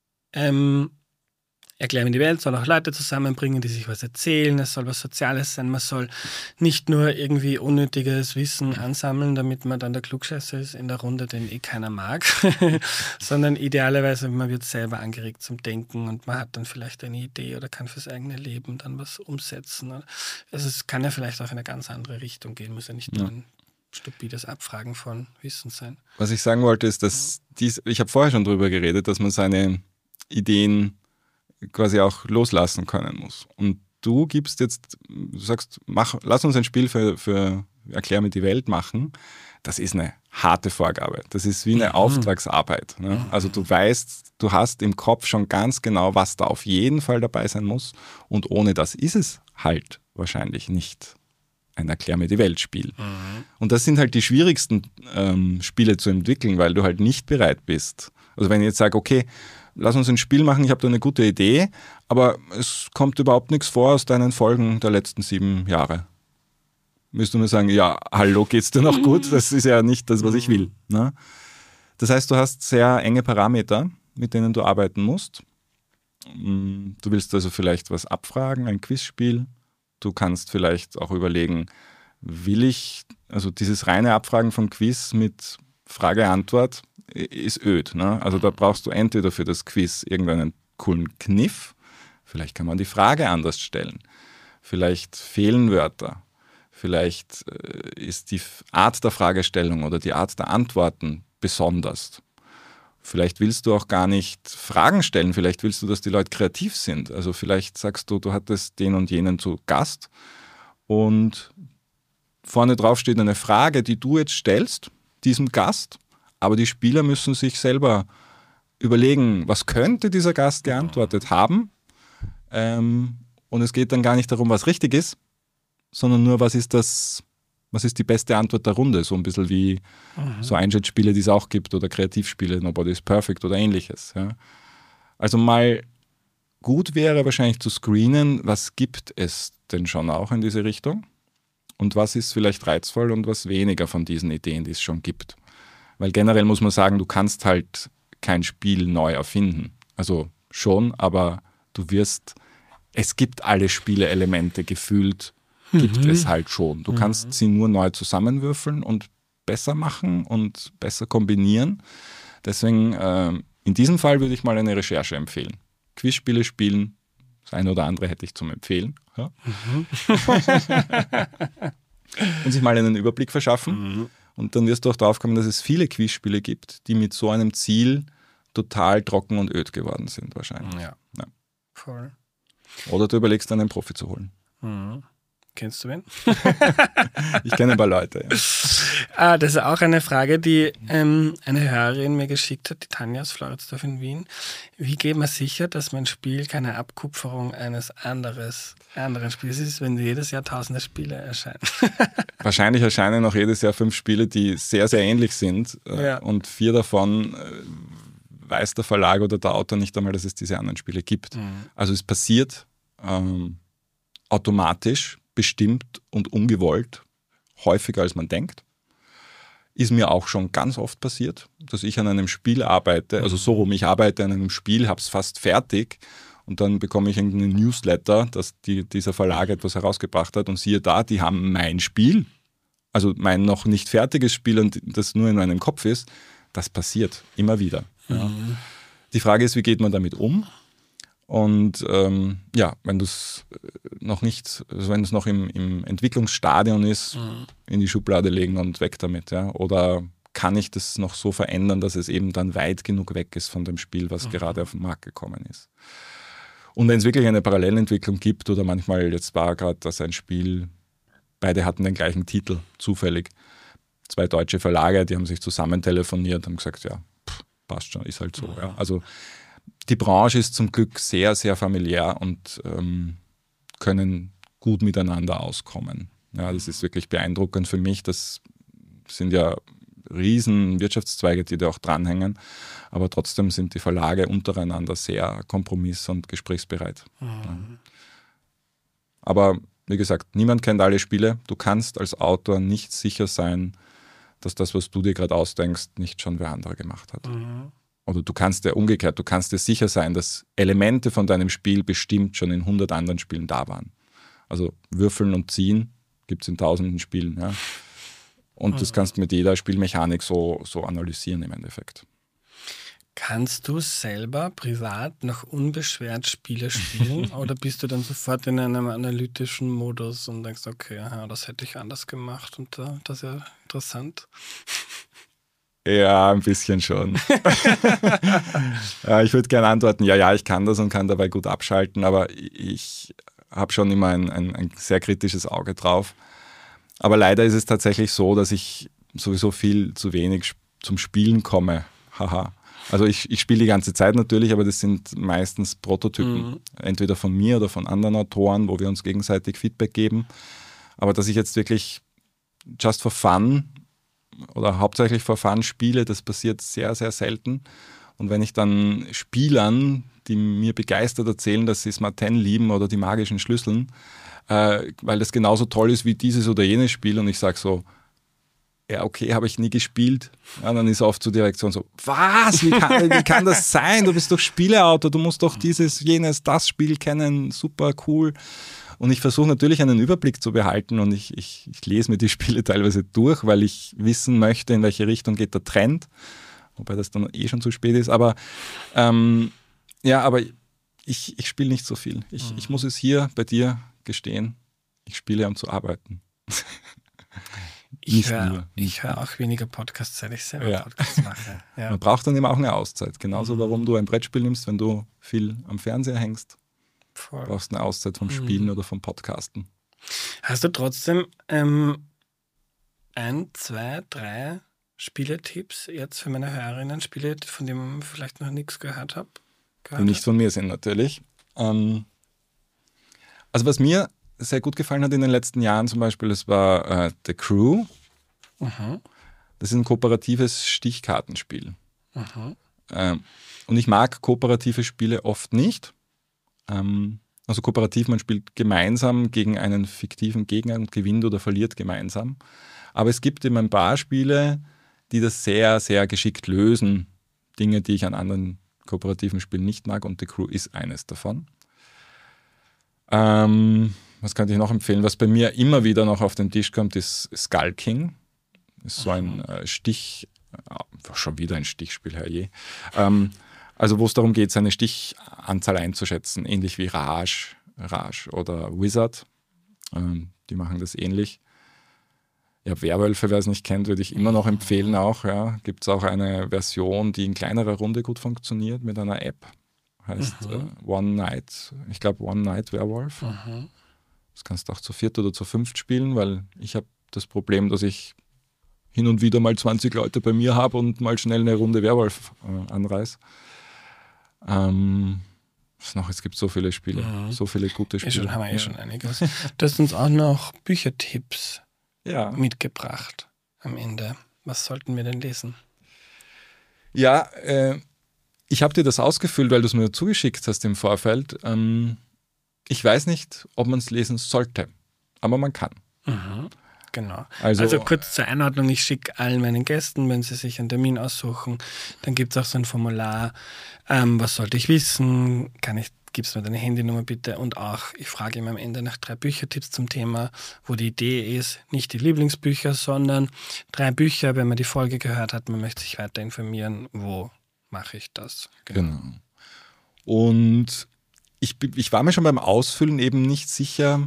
Erklär mir die Welt, soll auch Leute zusammenbringen, die sich was erzählen, es soll was Soziales sein, man soll nicht nur irgendwie unnötiges Wissen ansammeln, damit man dann der Klugscheißer ist in der Runde, den keiner mag, sondern idealerweise man wird selber angeregt zum Denken und man hat dann vielleicht eine Idee oder kann fürs eigene Leben dann was umsetzen. Also es kann ja vielleicht auch in eine ganz andere Richtung gehen, muss ja nicht nur ein stupides Abfragen von Wissen sein. Was ich sagen wollte ist, dass ich habe vorher schon drüber geredet, dass man seine Ideen quasi auch loslassen können muss. Und du sagst, lass uns ein Spiel für Erklär mir die Welt machen. Das ist eine harte Vorgabe. Das ist wie eine Auftragsarbeit. Ne? Also du weißt, du hast im Kopf schon ganz genau, was da auf jeden Fall dabei sein muss. Und ohne das ist es halt wahrscheinlich nicht ein Erklär-mir-die-Welt-Spiel. Und das sind halt die schwierigsten Spiele zu entwickeln, weil du halt nicht bereit bist. Also wenn ich jetzt sage, okay, lass uns ein Spiel machen, ich habe da eine gute Idee, aber es kommt überhaupt nichts vor aus deinen Folgen der letzten 7 Jahre. Müsst du mir sagen, ja, hallo, geht's dir noch gut? Das ist ja nicht das, was ich will. Ne? Das heißt, du hast sehr enge Parameter, mit denen du arbeiten musst. Du willst also vielleicht was abfragen, ein Quizspiel. Du kannst vielleicht auch überlegen, also dieses reine Abfragen von Quiz mit Frage-Antwort ist öd. Ne? Also da brauchst du entweder für das Quiz irgendeinen coolen Kniff, vielleicht kann man die Frage anders stellen, vielleicht fehlen Wörter, vielleicht ist die Art der Fragestellung oder die Art der Antworten besonders. Vielleicht willst du auch gar nicht Fragen stellen, vielleicht willst du, dass die Leute kreativ sind. Also vielleicht sagst du, du hattest den und jenen zu Gast und vorne drauf steht eine Frage, die du jetzt stellst, diesem Gast, aber die Spieler müssen sich selber überlegen, was könnte dieser Gast geantwortet haben. Und es geht dann gar nicht darum, was richtig ist, sondern nur, was ist die beste Antwort der Runde. So ein bisschen wie so Einschätzspiele, die es auch gibt, oder Kreativspiele, Nobody is Perfect oder ähnliches. Ja. Also mal gut wäre wahrscheinlich zu screenen, was gibt es denn schon auch in diese Richtung und was ist vielleicht reizvoll und was weniger von diesen Ideen, die es schon gibt. Weil generell muss man sagen, du kannst halt kein Spiel neu erfinden. Also schon, aber es gibt alle Spieleelemente gefühlt, gibt es halt schon. Du kannst sie nur neu zusammenwürfeln und besser machen und besser kombinieren. Deswegen, in diesem Fall würde ich mal eine Recherche empfehlen. Quizspiele spielen, das eine oder andere hätte ich zum Empfehlen. Ja? Und sich mal einen Überblick verschaffen. Und dann wirst du auch drauf kommen, dass es viele Quizspiele gibt, die mit so einem Ziel total trocken und öd geworden sind wahrscheinlich. Ja. Voll. Oder du überlegst, einen Profi zu holen. Kennst du wen? Ich kenne ein paar Leute, ja. Das ist auch eine Frage, die eine Hörerin mir geschickt hat, die Tanja aus Floridsdorf in Wien. Wie geht man sicher, dass mein Spiel keine Abkupferung eines anderen Spiels ist, wenn jedes Jahr tausende Spiele erscheinen? Wahrscheinlich erscheinen auch jedes Jahr 5 Spiele, die sehr, sehr ähnlich sind. Ja. Und 4 davon weiß der Verlag oder der Autor nicht einmal, dass es diese anderen Spiele gibt. Also es passiert automatisch, bestimmt und ungewollt, häufiger als man denkt. Ist mir auch schon ganz oft passiert, dass ich an einem Spiel arbeite, also so rum, ich arbeite an einem Spiel, habe es fast fertig und dann bekomme ich irgendeinen Newsletter, dass dieser Verlag etwas herausgebracht hat und siehe da, die haben mein Spiel, also mein noch nicht fertiges Spiel und das nur in meinem Kopf ist. Das passiert immer wieder. Ja. Die Frage ist, wie geht man damit um? Und wenn du es noch nicht, also wenn es noch im Entwicklungsstadion ist, in die Schublade legen und weg damit. Ja? Oder kann ich das noch so verändern, dass es eben dann weit genug weg ist von dem Spiel, was gerade auf den Markt gekommen ist. Und wenn es wirklich eine Parallelentwicklung gibt oder manchmal, jetzt war gerade das ein Spiel, beide hatten den gleichen Titel, zufällig. 2 deutsche Verlage, die haben sich zusammen telefoniert, haben gesagt, ja, passt schon, ist halt so. Ja. Also die Branche ist zum Glück sehr, sehr familiär und können gut miteinander auskommen. Ja, das ist wirklich beeindruckend für mich. Das sind ja riesen Wirtschaftszweige, die da auch dranhängen. Aber trotzdem sind die Verlage untereinander sehr kompromiss- und gesprächsbereit. Ja. Aber wie gesagt, niemand kennt alle Spiele. Du kannst als Autor nicht sicher sein, dass das, was du dir gerade ausdenkst, nicht schon wer andere gemacht hat. Oder du kannst dir umgekehrt, du kannst dir sicher sein, dass Elemente von deinem Spiel bestimmt schon in 100 anderen Spielen da waren. Also würfeln und ziehen gibt es in tausenden Spielen. Ja. Und das kannst du mit jeder Spielmechanik so analysieren im Endeffekt. Kannst du selber privat noch unbeschwert Spiele spielen oder bist du dann sofort in einem analytischen Modus und denkst, okay, aha, das hätte ich anders gemacht und das ist ja interessant? Ja, ein bisschen schon. Ja, ich würde gerne antworten, ja, ich kann das und kann dabei gut abschalten, aber ich habe schon immer ein sehr kritisches Auge drauf. Aber leider ist es tatsächlich so, dass ich sowieso viel zu wenig zum Spielen komme. Haha. Also ich spiele die ganze Zeit natürlich, aber das sind meistens Prototypen, entweder von mir oder von anderen Autoren, wo wir uns gegenseitig Feedback geben. Aber dass ich jetzt wirklich just for fun oder hauptsächlich for fun spiele, das passiert sehr, sehr selten. Und wenn ich dann Spielern, die mir begeistert erzählen, dass sie Smart 10 lieben oder die magischen Schlüsseln, weil das genauso toll ist wie dieses oder jenes Spiel und ich sage so, ja okay, habe ich nie gespielt. Ja, dann ist oft so die Reaktion so, was, wie kann das sein? Du bist doch Spieleautor, du musst doch dieses, jenes, das Spiel kennen, super cool. Und ich versuche natürlich einen Überblick zu behalten und ich lese mir die Spiele teilweise durch, weil ich wissen möchte, in welche Richtung geht der Trend. Wobei das dann schon zu spät ist. Aber aber ich spiele nicht so viel. Ich muss es hier bei dir gestehen. Ich spiele, um zu arbeiten. Ich höre auch weniger Podcasts, seit ich selber Podcasts mache. Ja. Man braucht dann eben auch eine Auszeit. Genauso, warum du ein Brettspiel nimmst, wenn du viel am Fernseher hängst. Voll. Brauchst eine Auszeit vom Spielen oder vom Podcasten. Hast du trotzdem 1, 2, 3 Spieletipps jetzt für meine Hörerinnen? Spiele, von denen ich vielleicht noch nichts gehört habe? Die nicht von mir sind natürlich. Also was mir sehr gut gefallen hat in den letzten Jahren zum Beispiel, das war The Crew. Mhm. Das ist ein kooperatives Stichkartenspiel. Mhm. Und ich mag kooperative Spiele oft nicht. Also kooperativ, man spielt gemeinsam gegen einen fiktiven Gegner und gewinnt oder verliert gemeinsam. Aber es gibt eben ein paar Spiele, die das sehr, sehr geschickt lösen. Dinge, die ich an anderen kooperativen Spielen nicht mag und The Crew ist eines davon. Was könnte ich noch empfehlen? Was bei mir immer wieder noch auf den Tisch kommt, ist Skull King. Ist so ein schon wieder ein Stichspiel, herrje. Also wo es darum geht, seine Stichanzahl einzuschätzen, ähnlich wie Rage oder Wizard. Die machen das ähnlich. Ja, Werwölfe, wer es nicht kennt, würde ich immer noch empfehlen auch. Ja. Gibt es auch eine Version, die in kleinerer Runde gut funktioniert mit einer App. Heißt One Night Werewolf. Das kannst du auch zu 4 oder zu 5 spielen, weil ich habe das Problem, dass ich hin und wieder mal 20 Leute bei mir habe und mal schnell eine Runde Werwolf anreiß. Es gibt so viele Spiele, so viele gute Spiele. Schon haben wir schon einiges. Du hast uns auch noch Büchertipps mitgebracht am Ende. Was sollten wir denn lesen? Ja, ich habe dir das ausgefüllt, weil du es mir zugeschickt hast im Vorfeld. Ich weiß nicht, ob man es lesen sollte, aber man kann. Genau. Also kurz zur Einordnung, ich schicke allen meinen Gästen, wenn sie sich einen Termin aussuchen, dann gibt es auch so ein Formular, was sollte ich wissen, gibst mir deine Handynummer bitte und auch, ich frage ihm am Ende nach 3 Büchertipps zum Thema, wo die Idee ist, nicht die Lieblingsbücher, sondern 3 Bücher, wenn man die Folge gehört hat, man möchte sich weiter informieren, wo mache ich das? Genau. Und ich war mir schon beim Ausfüllen eben nicht sicher,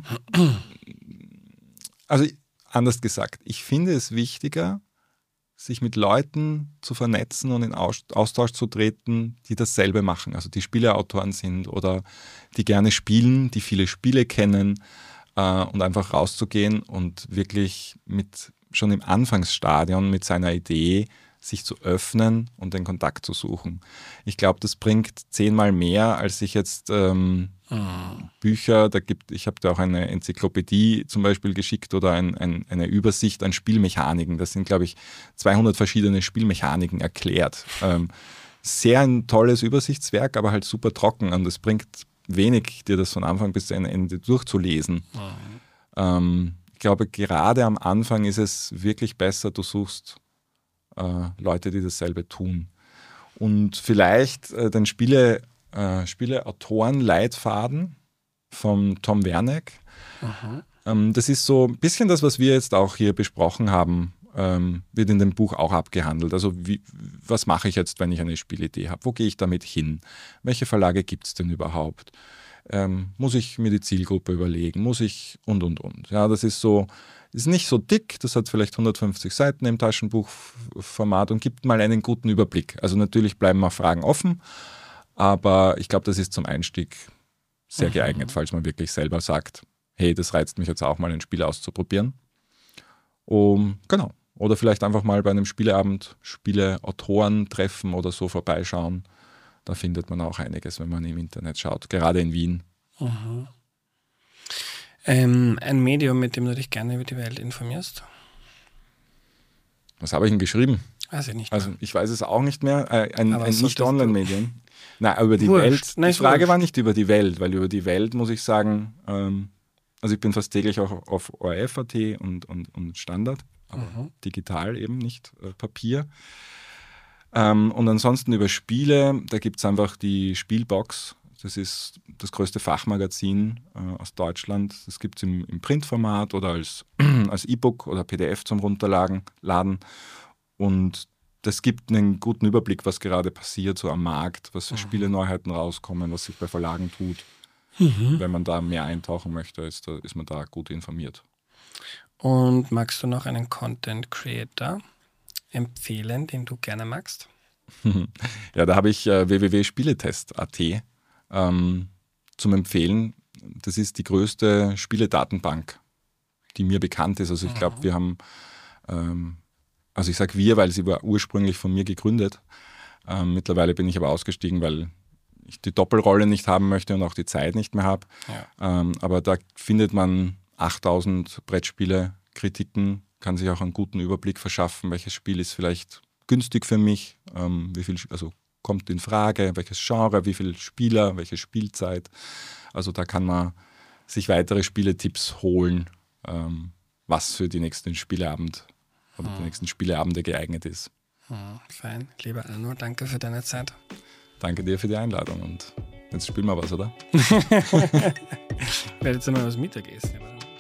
also anders gesagt, ich finde es wichtiger, sich mit Leuten zu vernetzen und in Austausch zu treten, die dasselbe machen, also die Spieleautoren sind oder die gerne spielen, die viele Spiele kennen und einfach rauszugehen und wirklich schon im Anfangsstadion mit seiner Idee sich zu öffnen und den Kontakt zu suchen. Ich glaube, das bringt 10-mal mehr, als ich jetzt Bücher, ich habe da auch eine Enzyklopädie zum Beispiel geschickt oder eine Übersicht an Spielmechaniken. Das sind, glaube ich, 200 verschiedene Spielmechaniken erklärt. Sehr ein tolles Übersichtswerk, aber halt super trocken und es bringt wenig, dir das von Anfang bis zu Ende durchzulesen. Ich glaube, gerade am Anfang ist es wirklich besser, du suchst Leute, die dasselbe tun. Und vielleicht den Spieleautoren-Leitfaden von Tom Werneck. Das ist so ein bisschen das, was wir jetzt auch hier besprochen haben, wird in dem Buch auch abgehandelt. Also was mache ich jetzt, wenn ich eine Spielidee habe? Wo gehe ich damit hin? Welche Verlage gibt es denn überhaupt? Muss ich mir die Zielgruppe überlegen? Muss ich und. Ja, das ist so, ist nicht so dick, das hat vielleicht 150 Seiten im Taschenbuchformat und gibt mal einen guten Überblick. Also natürlich bleiben auch Fragen offen, aber ich glaube, das ist zum Einstieg sehr geeignet, falls man wirklich selber sagt, hey, das reizt mich jetzt auch mal ein Spiel auszuprobieren. Genau. Oder vielleicht einfach mal bei einem Spieleabend Spieleautoren treffen oder so vorbeischauen. Da findet man auch einiges, wenn man im Internet schaut, gerade in Wien. Ein Medium, mit dem du dich gerne über die Welt informierst? Was habe ich denn geschrieben? Weiß ich nicht. Also ich weiß es auch nicht mehr. Ein solltest Nicht-Online-Medium. Nein, über die Wurscht. Welt. Nein, Die Frage wurscht. war nicht über die Welt, weil über die Welt muss ich sagen, also ich bin fast täglich auch auf ORF.at und Standard, aber digital eben, nicht Papier. Und ansonsten über Spiele, da gibt es einfach die Spielbox. Das ist das größte Fachmagazin aus Deutschland. Das gibt es im Printformat oder als E-Book oder PDF zum Runterladen. Und das gibt einen guten Überblick, was gerade passiert so am Markt, was für Spieleneuheiten rauskommen, was sich bei Verlagen tut. Wenn man da mehr eintauchen möchte, ist man da gut informiert. Und magst du noch einen Content Creator empfehlen, den du gerne magst? Ja, da habe ich www.spieletest.at zum Empfehlen. Das ist die größte Spieledatenbank, die mir bekannt ist. Also ich glaube, wir haben, also ich sage wir, weil sie war ursprünglich von mir gegründet. Mittlerweile bin ich aber ausgestiegen, weil ich die Doppelrolle nicht haben möchte und auch die Zeit nicht mehr habe. Ja. Aber da findet man 8000 Brettspiele, Kritiken, kann sich auch einen guten Überblick verschaffen, welches Spiel ist vielleicht günstig für mich, wie viel kommt in Frage, welches Genre, wie viele Spieler, welche Spielzeit. Also da kann man sich weitere Spieletipps holen, was für die nächsten Spieleabend oder die nächsten Spieleabende geeignet ist. Fein. Lieber Arno, danke für deine Zeit. Danke dir für die Einladung und jetzt spielen wir was, oder? Ich werde jetzt einmal was Mittagessen.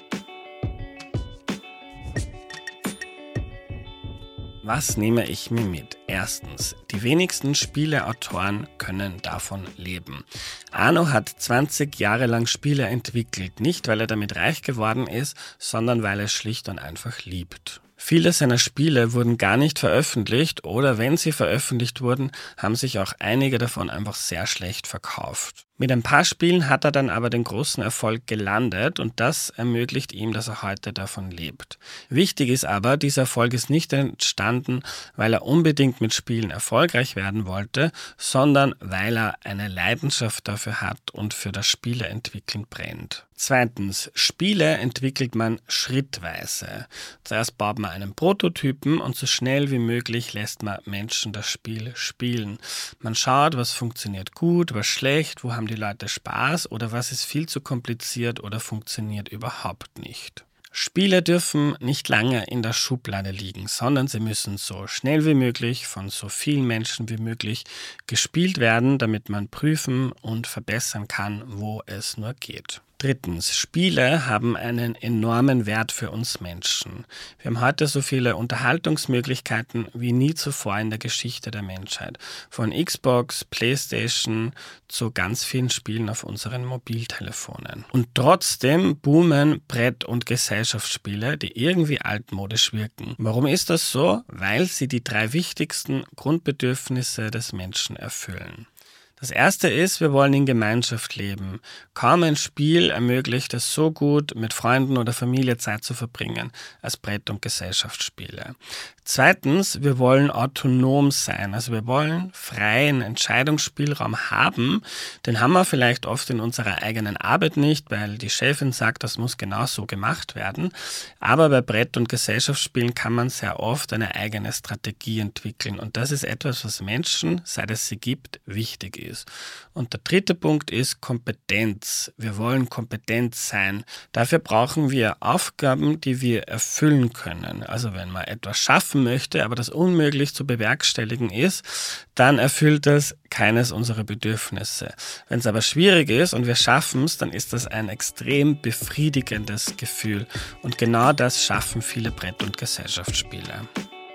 Was nehme ich mir mit? Erstens, die wenigsten Spieleautoren können davon leben. Arno hat 20 Jahre lang Spiele entwickelt, nicht weil er damit reich geworden ist, sondern weil er schlicht und einfach liebt. Viele seiner Spiele wurden gar nicht veröffentlicht oder wenn sie veröffentlicht wurden, haben sich auch einige davon einfach sehr schlecht verkauft. Mit ein paar Spielen hat er dann aber den großen Erfolg gelandet und das ermöglicht ihm, dass er heute davon lebt. Wichtig ist aber, dieser Erfolg ist nicht entstanden, weil er unbedingt mit Spielen erfolgreich werden wollte, sondern weil er eine Leidenschaft dafür hat und für das Spieleentwickeln brennt. Zweitens, Spiele entwickelt man schrittweise. Zuerst baut man einen Prototypen und so schnell wie möglich lässt man Menschen das Spiel spielen. Man schaut, was funktioniert gut, was schlecht, wo haben die Leute Spaß oder was ist viel zu kompliziert oder funktioniert überhaupt nicht. Spiele dürfen nicht lange in der Schublade liegen, sondern sie müssen so schnell wie möglich von so vielen Menschen wie möglich gespielt werden, damit man prüfen und verbessern kann, wo es nur geht. Drittens, Spiele haben einen enormen Wert für uns Menschen. Wir haben heute so viele Unterhaltungsmöglichkeiten wie nie zuvor in der Geschichte der Menschheit. Von Xbox, Playstation zu ganz vielen Spielen auf unseren Mobiltelefonen. Und trotzdem boomen Brett- und Gesellschaftsspiele, die irgendwie altmodisch wirken. Warum ist das so? Weil sie die 3 wichtigsten Grundbedürfnisse des Menschen erfüllen. Das erste ist, wir wollen in Gemeinschaft leben. Kaum ein Spiel ermöglicht es so gut, mit Freunden oder Familie Zeit zu verbringen, als Brett- und Gesellschaftsspiele. Zweitens, wir wollen autonom sein, also wir wollen freien Entscheidungsspielraum haben. Den haben wir vielleicht oft in unserer eigenen Arbeit nicht, weil die Chefin sagt, das muss genau so gemacht werden. Aber bei Brett- und Gesellschaftsspielen kann man sehr oft eine eigene Strategie entwickeln und das ist etwas, was Menschen, seit es sie gibt, wichtig ist. Und der dritte Punkt ist Kompetenz. Wir wollen kompetent sein. Dafür brauchen wir Aufgaben, die wir erfüllen können. Also wenn man etwas schaffen möchte, aber das unmöglich zu bewerkstelligen ist, dann erfüllt das keines unserer Bedürfnisse. Wenn es aber schwierig ist und wir schaffen es, dann ist das ein extrem befriedigendes Gefühl. Und genau das schaffen viele Brett- und Gesellschaftsspiele.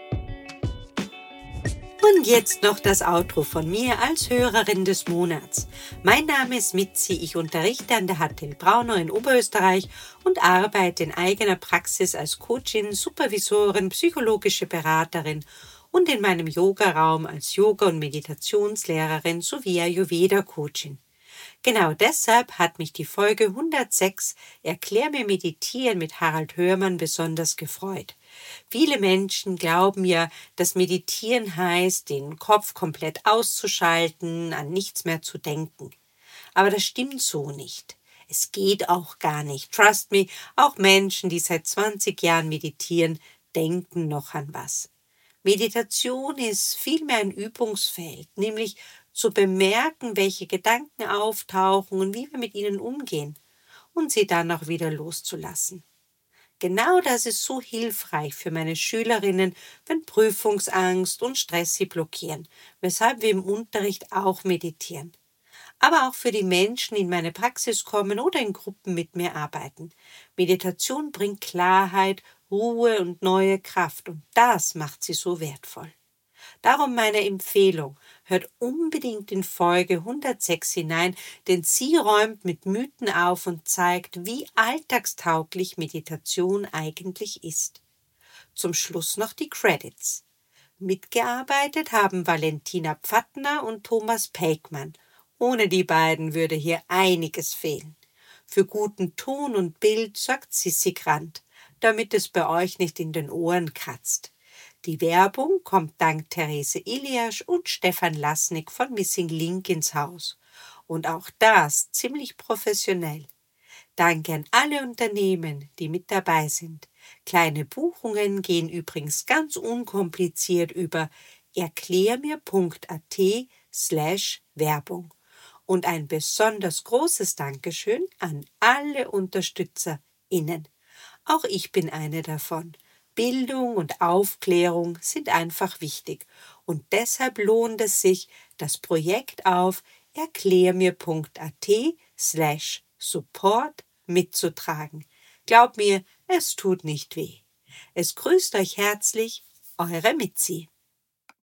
Und jetzt noch das Outro von mir als Hörerin des Monats. Mein Name ist Mitzi, ich unterrichte an der HTL Braunau in Oberösterreich und arbeite in eigener Praxis als Coachin, Supervisorin, psychologische Beraterin und in meinem Yogaraum als Yoga- und Meditationslehrerin sowie Ayurveda-Coachin. Genau deshalb hat mich die Folge 106 Erklär mir Meditieren mit Harald Hörmann besonders gefreut. Viele Menschen glauben ja, dass Meditieren heißt, den Kopf komplett auszuschalten, an nichts mehr zu denken. Aber das stimmt so nicht. Es geht auch gar nicht. Trust me, auch Menschen, die seit 20 Jahren meditieren, denken noch an was. Meditation ist vielmehr ein Übungsfeld, nämlich zu bemerken, welche Gedanken auftauchen und wie wir mit ihnen umgehen und sie dann auch wieder loszulassen. Genau das ist so hilfreich für meine Schülerinnen, wenn Prüfungsangst und Stress sie blockieren, weshalb wir im Unterricht auch meditieren. Aber auch für die Menschen, die in meine Praxis kommen oder in Gruppen mit mir arbeiten. Meditation bringt Klarheit, Ruhe und neue Kraft und das macht sie so wertvoll. Darum meine Empfehlung, hört unbedingt in Folge 106 hinein, denn sie räumt mit Mythen auf und zeigt, wie alltagstauglich Meditation eigentlich ist. Zum Schluss noch die Credits. Mitgearbeitet haben Valentina Pfattner und Thomas Peckmann. Ohne die beiden würde hier einiges fehlen. Für guten Ton und Bild sorgt Sissi Grant, damit es bei euch nicht in den Ohren kratzt. Die Werbung kommt dank Therese Iliasch und Stefan Lasnik von Missing Link ins Haus. Und auch das ziemlich professionell. Danke an alle Unternehmen, die mit dabei sind. Kleine Buchungen gehen übrigens ganz unkompliziert über erklärmir.at/Werbung. Und ein besonders großes Dankeschön an alle UnterstützerInnen. Auch ich bin eine davon. Bildung und Aufklärung sind einfach wichtig und deshalb lohnt es sich, das Projekt auf erklärmir.at/Support mitzutragen. Glaub mir, es tut nicht weh. Es grüßt euch herzlich, eure Mitzi.